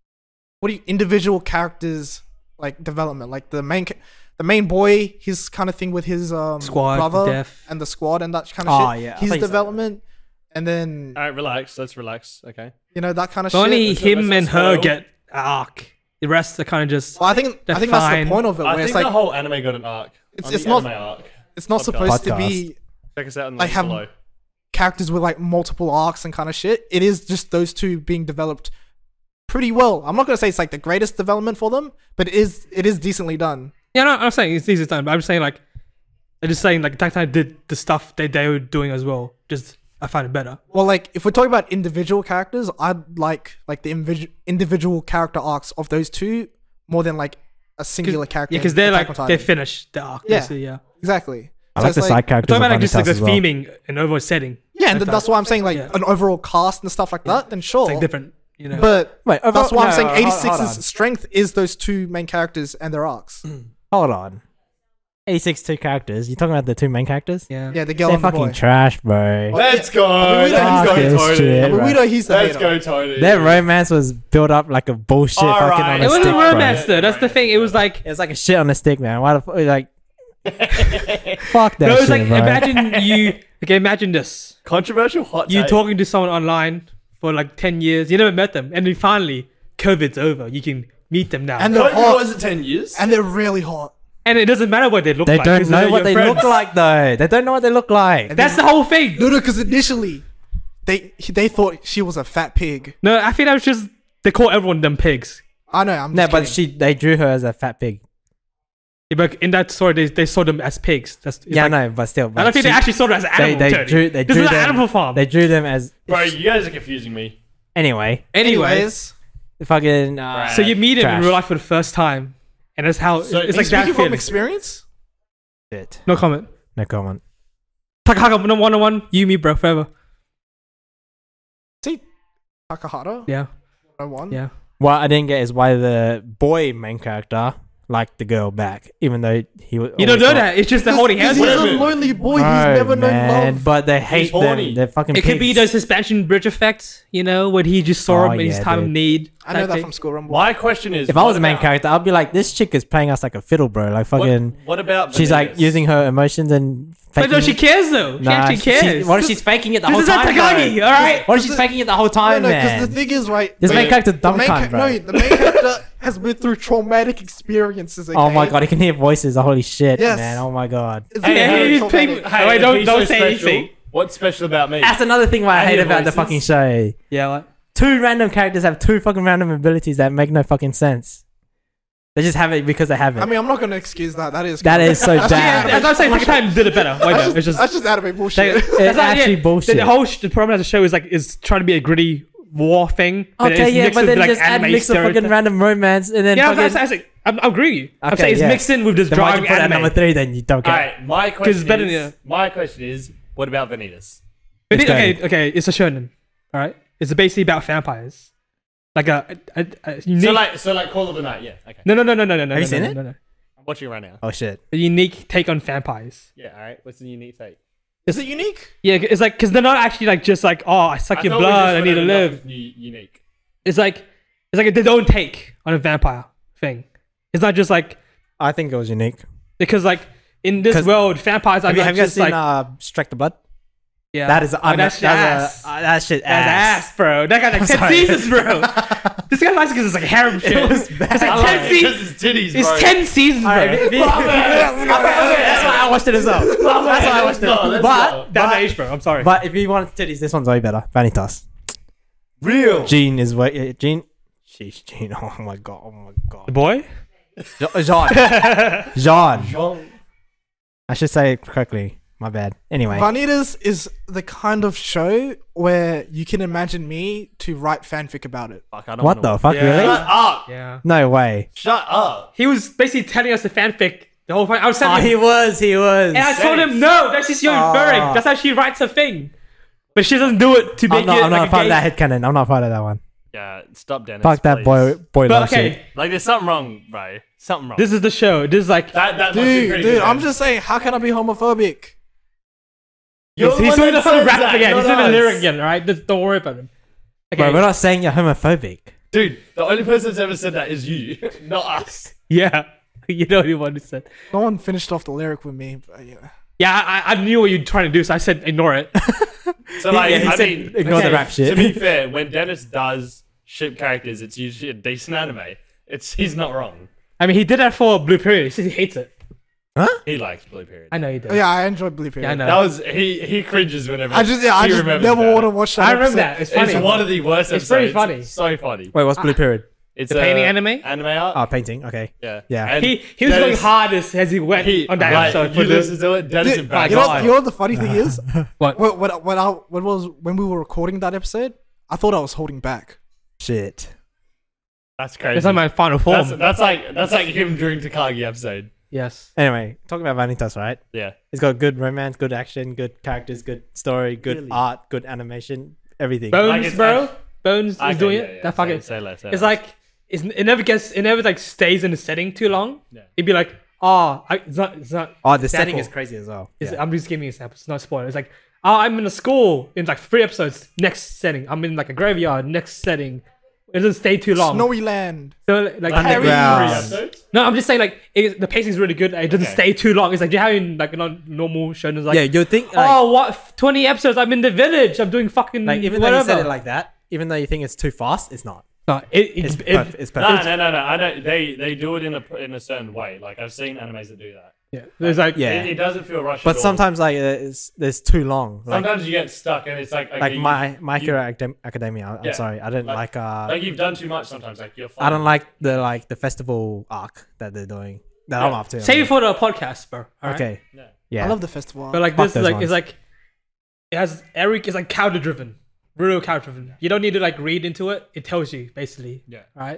individual characters like development, like the main boy, his kind of thing with his Squad, brother Death. and the squad and that kind of Oh, shit. yeah, I His thought you said development, and then All right, relax. Let's relax. Okay. that kind of But shit. only let's- him let's and not her spoil. get an arc. The rest are kind of just. Well, I think They're that's fine. the point of it, I where think it's like the whole anime got an arc. It's- On it's the not- anime arc. it's not podcast. supposed to be Check us out in the like links have below. characters with like multiple arcs and kind of shit. It is just those two being developed pretty well. I'm not gonna say it's like the greatest development for them, but it is decently done. Yeah, no, I'm saying it's easy time, but I'm just saying like, Attack on Titan did the stuff they were doing as well. Just I find it better. Well, like if we're talking about individual characters, I'd like the individual character arcs of those two more than like a singular character. Yeah, because in they're Attack like on they Titan. finished the arc. Yeah. Basically, yeah. Exactly. I So like it's the side I'm characters. talking about of like just like Vanitas the as well. theming and overall setting. Yeah, and Like that's that. why I'm saying like Yeah. an overall cast and stuff like that. Then sure, It's like different, you know. but Wait, that's why I'm saying no, hold 86's on. strength is those two main characters and their arcs. Hold on. 86 two characters. You talking about the two main characters? yeah. Yeah, the girl They're and the fucking boy. trash, bro. Let's go. we don't Let's fuck go, this Tony. shit, But bro. we know he's the Let's hater. go, Tony. Their romance was built up like a bullshit All fucking right. on It a wasn't stick, romance bro. though. That's the thing. It was like It was like a shit on a stick, man. Why the fuck? Like, fuck that no, it was shit, like bro. imagine this. Controversial hot You take. talking to someone online for like 10 years. You never met them, and then finally, COVID's over. You can meet them now, And and, they're What hot. was it 10 years? And they're really hot. it doesn't matter what they look They like. don't 'cause know they're what your they friends. look like, though. They don't know what they look like. That's the whole thing. No, because initially they thought she was a fat pig. No, I think that was just they call everyone them pigs. I know. I'm No, just but kidding. they drew her as a fat pig. Yeah, but in that story, they saw them as pigs. That's it's Yeah, like, no, but still. I don't think they actually saw them as animals. they drew this them. is an animal farm. They drew them as. Bro, you guys are confusing me. Anyway, Anyways, fucking. So you meet him in trash. real life for the first time, and that's how So it's like that speaking from feeling. experience, Shit. No comment. No comment. Takahata 101, Yumi, bro, forever. See, Takahata. Yeah, 101. yeah. What I didn't get is why the boy main character liked the girl back, even though he was. You don't know that. It's just the holding hands. He's Wait a a minute. lonely boy. No, He's never known man, love. but they hate them. horny. They're fucking. It could be pigs. those suspension bridge effect, you know, when he just saw Oh, him in his yeah, time of dude. need. I know type that thing. from School Rumble. My question is, If I was what the main about- character, I'd be like, this chick is playing us like a fiddle, bro. Like fucking. What about She's like Vanitas? using her emotions and. But no, faking she it. cares though. She Nah, actually cares. What if she's faking it the This whole is not time? Takagi, bro? alright? What if she's faking it the whole time, no, man? because the thing is, right? This main character's the dumb main cunt, bro. No, the main character has been through traumatic experiences. Okay? Oh my god, he can hear voices. Holy shit, Yes. man. Oh my god. It's Hey, very he's traumatic. playing- Hey, Wait, if don't- he's don't so say special, anything. What's special about me? That's another thing why I I hate hear about the voices. fucking show. Yeah, what? Two random characters have two fucking random abilities that make no fucking sense. They just have it because they have it. I mean, I'm not gonna excuse that. That is that is so That's bad. Yeah, as I'm saying, second time did it better. Why not? It's just that's just anime bullshit. It's That's not- actually yeah, bullshit. The whole the problem of the show is trying to be a gritty war thing. But Okay, it's yeah, mixed but with, then like, just add anime mix of fucking stereotypes. random romance and then Yeah, fucking. I'm agreeing with you. I'm Okay, saying it's yeah. mixed in with this Then why'd you drawing put it at anime. number 3 then? You don't All care. right, my it's question better is, than- my question is, what about Vanitas? But It's okay, it's a shonen. All right, it's basically about vampires, like a unique. So like Call of the Night, yeah. Okay, No. Have you seen it? No. I'm watching it right now. Oh shit. A unique take on vampires. Yeah, all right. What's the unique take? Is it unique? Yeah, it's like because they're not actually like just like I suck your thought we blood, just I need to wanted enough live. of Unique. It's like their own take on a vampire thing. It's not just like I think it was unique. because like in this 'Cause- world, vampires are Have you not guys just seen like Strike the Blood? yeah. That is that's ass. that shit That's ass, bro. That got like 10 sorry. seasons, bro. This guy likes it because it's like harem shit. It was It's bad. like I like 10 it seasons. because it's titties, It's bro. 10 seasons, bro. That's why I watched it as well. That's why I watched it. But Down the age, bro. I'm sorry. but if you want titties, this one's way better. Vanitas. Real. Jean is way Jean. Sheesh, Jean. Oh my god. Oh my the god. boy? Jean. Jean. I should say it correctly. My bad. Anyway. Vanitas is the kind of show where you can imagine me to write fanfic about it. Fuck, I don't What wanna the watch- fuck? Yeah. Really? Shut up. Yeah. No way. Shut up. He was basically telling us the fanfic the whole time. I was Oh, telling him, he was. and I told him, no, that's just your inferring. That's how she writes a thing. But she doesn't do it to make I'm not, it I'm like not a part of gay- that headcanon. I'm not part of that one. Yeah, stop, Dennis. Fuck that please. boy But love okay, shit. Like, there's something wrong, bro. Something wrong. this is the show. This is like that must be Dude, pretty dude, good, I'm man. just saying, how can I be homophobic? You're the he's one doing that the says rap that, again. not He's doing the us. lyric again. All right, don't worry about him. Okay. Bro, we're not saying you're homophobic. Dude, the only person that's ever said that is you, not us. Yeah, you know what he said. No one finished off the lyric with me. But, yeah. Yeah, I knew what you were trying to do, so I said ignore it. So, like, Yeah, he I said mean, ignore the okay, rap to shit. be fair, when Dennis does ship characters, it's usually a decent anime. He's not wrong. I mean, he did that for Blue Period. He said he hates it. He likes Blue Period. I know he did. Yeah, I enjoyed Blue Period. Yeah, I know. That was he cringes whenever I just he never remembers want to that. watch that. I remember episode. that. It's funny. It's one of the worst It's episodes. pretty funny. It's so funny. Wait, what's Blue Period? It's The painting anime? Anime art. Oh, painting. Okay. Yeah. Yeah. And He was Dennis- going hard as he went on that like, episode. You For the, listen to it, Dennis Dude, and back. you know, God. you know what the funny thing is? what? When we were recording that episode, I thought I was holding back. Shit. That's crazy. It's not my final form. That's like him during Takagi episode. Yes. Anyway, talking about Vanitas, right? Yeah. It's got good romance, good action, good characters, good story, good Really? art, good animation, everything. Bones, Like it's bro. act- Bones Okay, is doing yeah, it. yeah, That fucking. say less. It's like it never like stays in the setting too long. Yeah. It'd be like, it's not. Oh, the setting example. is crazy as well. It's- Yeah. I'm just giving you examples. It's not spoiler. It's like, I'm in a school in like 3 episodes. Next setting. I'm in like a graveyard. Next setting. It doesn't stay too long. Snowy Land. So like Underground. 3 episodes. No, I'm just saying like the pacing is really good. It doesn't Okay. stay too long. It's like you have in like normal shows like, Yeah, you think like, oh what 20 episodes? I'm in the village. I'm doing fucking like even though whatever. you said it like that, even though you think it's too fast, it's not. no, It's perfect. It's perfect. No. I know they do it in a certain way. Like I've seen animes that do that. yeah, there's like Yeah. It doesn't feel rushed. But at all. sometimes like there's too long. Like sometimes you get stuck and it's like okay, like you- My Hero Academia. I'm Yeah. sorry, I didn't like like you've done too much sometimes. Like you're. Fine. I don't like the festival arc that they're doing. That I'm Yeah. up to. save it for the podcast, bro. alright? Okay. Yeah. Yeah. I love the festival. But like Fuck this is those like ones. it's like it has Eric is like character driven, real character driven. You don't need to like read into it. It tells you basically. Yeah. Right.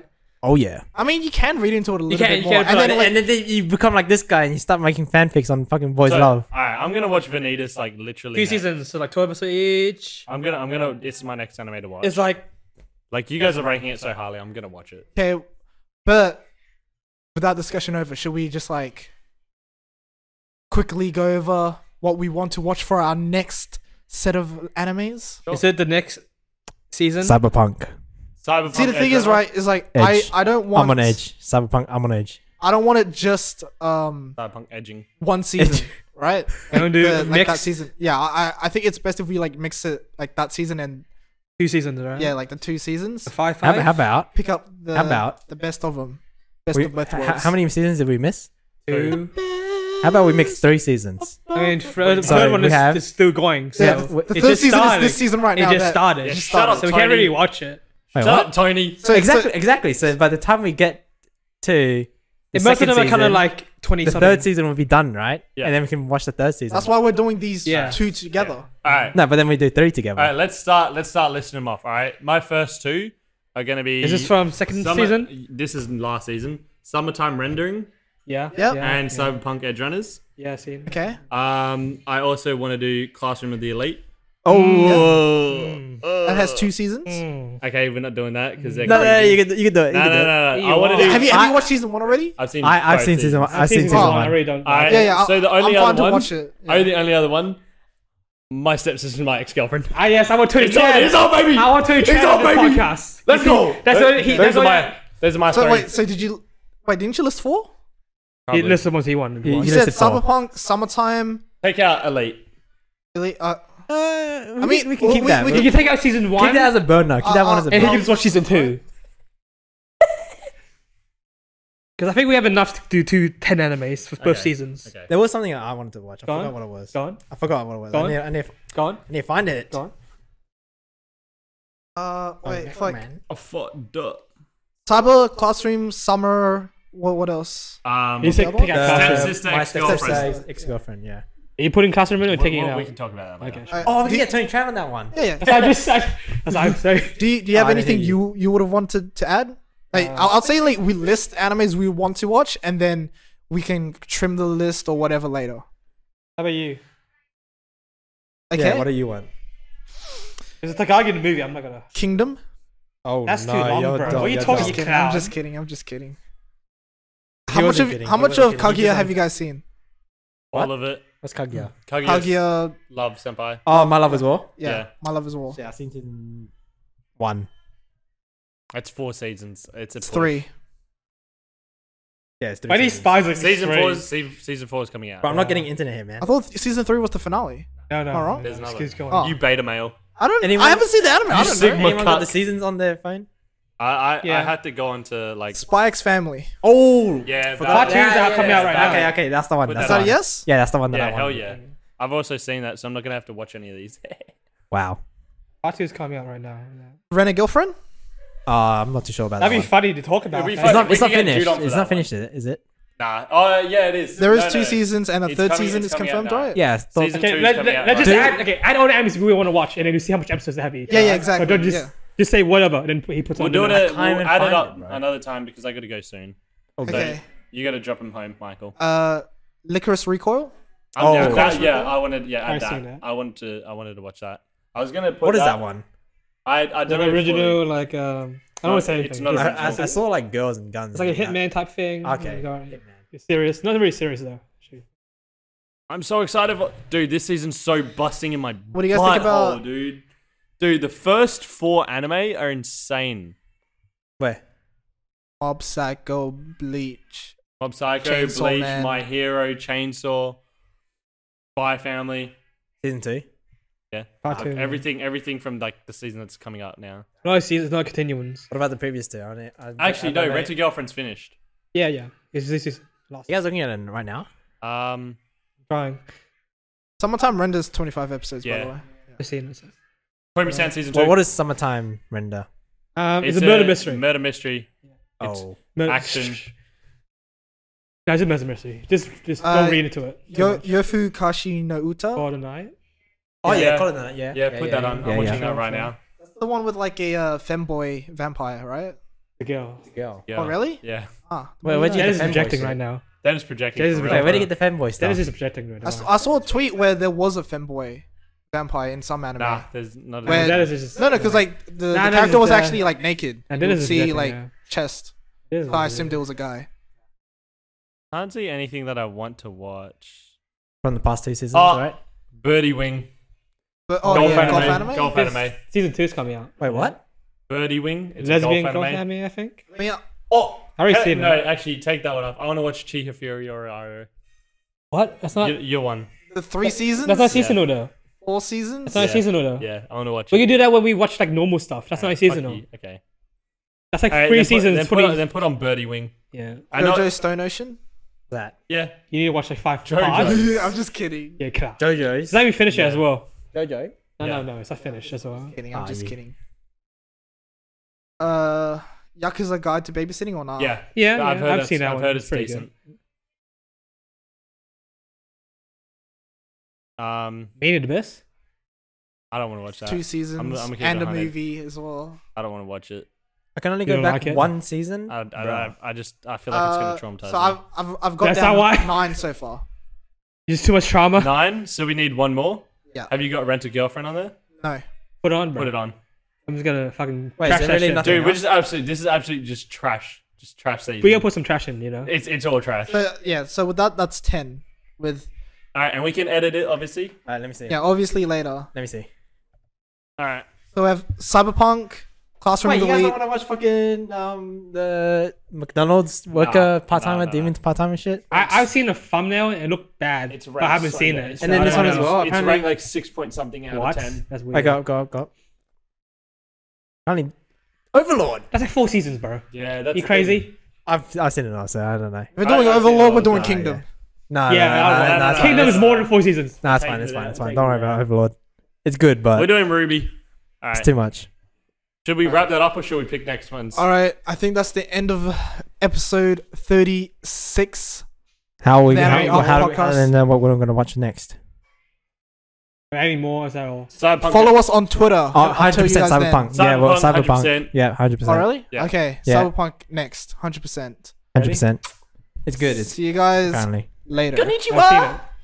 Oh yeah. I mean, you can read into it a little can- bit you more, can and put then like- like, then you become like this guy and you start making fanfics on fucking Boys So, Love. All right, I'm gonna watch Vanitas like literally. 2 next. seasons, so like 12 episodes each. I'm gonna. It's my next anime to watch. It's like Like you guys are ranking it so highly, I'm gonna watch it. okay, but with that discussion over, should we just like quickly go over what we want to watch for our next set of animes? Sure. is it the next season? Cyberpunk. Cyberpunk. See, the thing Edge is, Runner. right, is like Edge. I don't want I'm on edge. Cyberpunk. I'm on edge. I don't want it just Cyberpunk edging. one season, right? I don't do Like that mix season. Yeah, I think it's best if we like mix it like that season and 2 seasons, right? yeah, like the 2 seasons. The 5. How about Pick up the How about- the best of them, best we, of both h- worlds. how many seasons did we miss? 2. How about we mix 3 seasons? I mean, the So third one we is have- is still going. So Yeah, w- the it third just season started. is this season right It now. just that- started. Yeah, just shut up, So we can't Tony. really watch it. Wait, Shut what? up, Tony. So Exactly. So by the time we get to the Most of second them are kind of season, like 20 the something. third season will be done, right? Yeah. And then we can watch the third season. That's why we're doing these Yeah. 2 together. All right. No, but then we do 3 together. All right. Let's start listing them off. All right. My first 2 are gonna be. Is this from second season? This is last season. Summertime Rendering Yeah. Yep. Yeah. and Cyberpunk Edge Runners. Yeah, seen. Okay. I also want to do Classroom of the Elite. Oh. That has 2 seasons. Okay, we're not doing that because they're No, crazy. you can do it. You No, can do it. no. I want to do. Have you watched season 1 already? I've seen. I've both seen season one. seasons. I've seen season Oh. I one. really don't. Alright, Yeah. So the only I'm fine other to one. watch it. Yeah. The only other one. My stepsister, my ex-girlfriend. Ah, yes, I want to It's on, baby. I want to It's chat on, on the baby. podcast. Let's go. That's what he. That's Those are what my So stories. wait, so did you didn't you list 4? he Probably. listed ones he wanted. You You listed said 4. Cyberpunk, Summertime, Take out Elite. Elite, I mean, we can keep we- that. we Can you take out season 1? Keep that as a burner. Keep that one as a and he burner. can just watch season 2. Because I think we have enough to do 10 animes for both Okay. seasons. Okay. There was something I wanted to watch. I Go on. forgot what it was. Go on. I forgot what it was. Go on. I need Go on. to find it. Go on. wait, Oh, fuck. man. I fucked up. Cyber, Classroom, Summer, what else? You take out Stepsister, My ex-girlfriend. stepsister, ex-girlfriend, yeah. Are you putting classroom in or taking it We out? can talk about that later. Okay. Alright, Oh, we do, can get Tony Tran on that one. yeah. That's what I just said. That's what I'm saying. Do you have I didn't anything hear you would have wanted to add? Like, I'll say like we list animes we want to watch, and then we can trim the list or whatever later. How about you? Okay. Yeah, what do you want? Because it's Takagi in the movie. I'm not gonna. Kingdom. Oh, That's too long, bro. What are you talking? Just You kidding, I'm clown. just kidding. I'm just kidding. He How much wasn't of kidding, how he much wasn't of kidding. He Kaguya just have you guys seen? All of it. What's Kaguya? Kaguya's Kaguya, Love Senpai. Oh, My Love as well. yeah, Yeah. My Love as well. Yeah, I've seen season 1. It's 4 seasons. It's It's 3. Yeah, it's 3 Why these seasons. spies like Season 4 is coming out. Bro, I'm not getting internet here, man. I thought season 3 was the finale. No, Am I wrong? There's another. Excuse going. Oh. You beta male. I don't. Anyone- I haven't seen the anime. I don't know. Sigma Anyone got cuck. the seasons on their phone? I Yeah. had to go into like. Spy X Family. Oh! Yeah, Part two is out coming out right now. Okay, okay, that's the one. Put That's Is the that a one. yes? Yeah, that's the one that I Yeah, want. hell yeah. I've also seen that, so I'm not gonna have to watch any of these. Wow. Part 2 is coming out right now. Yeah. Rent a Girlfriend. I'm not too sure about That'd that be one. funny to talk about. It'd be man. fun. It's not, We it's not can get finished. Jude on for It's that not one. finished, is it? Nah. Oh yeah, it is. There is No, 2 no. seasons, and a It's third coming- season it's is coming confirmed, out now. right? Yeah. Thought, Season Okay, 2 is let's coming out just right add all the animes we want to watch, and then we see how much episodes they have each. Yeah, exactly. So don't just say whatever, and then he puts We'll on. do the it. list. We'll can't even add it find up it, bro. another time because I gotta go soon. Okay. You gotta drop him home, Michael. Licorice Recoil. Yeah, Oh. that, yeah, I wanted. Yeah, I've add seen that. that. I wanted to watch that. I was gonna put. what is that one? I The don't know. original, like I don't want to say it's anything. not It's- original. I saw like girls and guns. It's like a and that. Hitman type thing. Okay. Hitman. It's serious. Not very serious though. actually. I'm so excited, dude. This season's so busting in my. What do you guys think about- dude? Dude, the first 4 anime are insane. Where? Mob Psycho, Bleach. Mob Psycho, Chainsaw Bleach, Man. My Hero, Chainsaw, Spy Family. Season 2? Yeah, Part 2. everything from like the season that's coming up now. No seasons, no continuance. What about the previous 2? Actually, no, Rent a Girlfriend's finished. Yeah, yeah. This is last. You guys looking at it right now? Trying. Summertime renders 25 episodes, by Yeah. the way. Just seeing this. Komi-san season 2. Well, what is Summertime Render? It's a murder mystery. Murder mystery. It's Oh. Murder- action. No, it's a murder mystery. Just Uh, don't read into it. Yofu Kashi no Uta. For the night. Oh, yeah, Yeah. call it that. Yeah, Yeah, put that on. I'm watching that right now. That's the one with like a femboy vampire, right? The girl. Girl. Yeah. Oh, really? Yeah. Ah, Wait, where'd you That get is the fanboy projecting shit? right now. That is projecting. That is for real. Wait, where did you get the fanboy That stuff? is just projecting right now. I saw a tweet where there was a femboy vampire in some anime. Nah, there's not. Where- That is just No, because like the Nah, that character is was the- actually like naked. And You that would is see projecting, like yeah. chest. It is So I what it assumed is. it was a guy. Can't see anything that I want to watch. From the past 2 seasons, Oh. right? Birdie Wing. But oh golf yeah, anime. golf anime. Golf This- anime. Season 2 is coming out. Wait, what? Birdie Wing. It's Lesbian a golf anime. I think. I mean, Oh, I already seen no, it. actually, take that one off. I want to watch Chiha Fury or Aro. What? That's not. Your one. the 3 seasons. That's not seasonal though. 4 seasons. That's not Yeah. seasonal though. Yeah, I want to watch We it. can do that when we watch like normal stuff. That's not Alright, seasonal. fuck you. Okay. That's like Alright, 3 then seasons. Put, 20. then put on Birdie Wing. Yeah. I know. JoJo Stone Ocean. That. Yeah. You need to watch like 5 JoJo. parts. I'm just kidding. Yeah, crap. JoJo's. So let me finish it as well. JoJo. No, Yeah. no, it's not finished as well. Kidding. I'm Ah, just you- kidding. Yakuza Guide to Babysitting or not? Yeah. Yeah, I've heard I've seen that I've one. heard it's pretty decent. Made in Abyss. I don't want to watch that. 2 seasons I'm gonna keep and it a 100. movie as well. I don't want to watch it. I can only You go don't back like it? 1 season. I Bruh. feel like it's gonna traumatize So me. I've got That's down not why? 9 so far. Just too much trauma. 9. So we need one more. Yeah. Have you got Rent a Girlfriend on there? No. Put on, bro. Put it on. I'm just gonna fucking Wait, trash is that there really shit. nothing? Dude, this is absolutely just trash. Just trash season. We gotta put some trash in, you know. It's all trash. So yeah. So with that, that's 10. With Alright, and we can edit it, obviously. Alright, let me see. yeah, obviously later. Let me see. Alright. So we have Cyberpunk, Classroom Wait, of you the guys Elite. don't want to watch fucking the McDonald's worker part timer, nah. demons part timer shit? I've seen a thumbnail and it looked bad, but I haven't seen it. And then so this I one don't as know. well. It's apparently- ranked like 6 point something out What? of 10. That's weird. Wait, go. Only Overlord. That's like 4 seasons, bro. Yeah, that's You the crazy? thing. I've seen it now, so I don't know. If we're doing I've seen Overlord, it we're doing all. Kingdom. No, Yeah, no, it's Kingdom fine. is more than 4 seasons. No, it's Take fine. It's it fine. out, It's fine. take Don't it worry about out. Overlord. It's good, We're but doing Ruby. Alright. it's too much. Should we wrap that up or should we pick next ones? All right, I think that's the end of episode 36. How are we? The anime How do we? podcast. And then what we're going to watch next? Any more? Is that all? Cyberpunk. Follow us on Twitter. Oh, I'll tell you 100% guys then. Cyberpunk. Yeah, well, Cyberpunk, Cyberpunk. 100%. Yeah, 100%. Oh really? Yeah. Okay, Yeah. Cyberpunk next, 100%. 100%. It's good. It's See you guys apparently. later. I've seen it.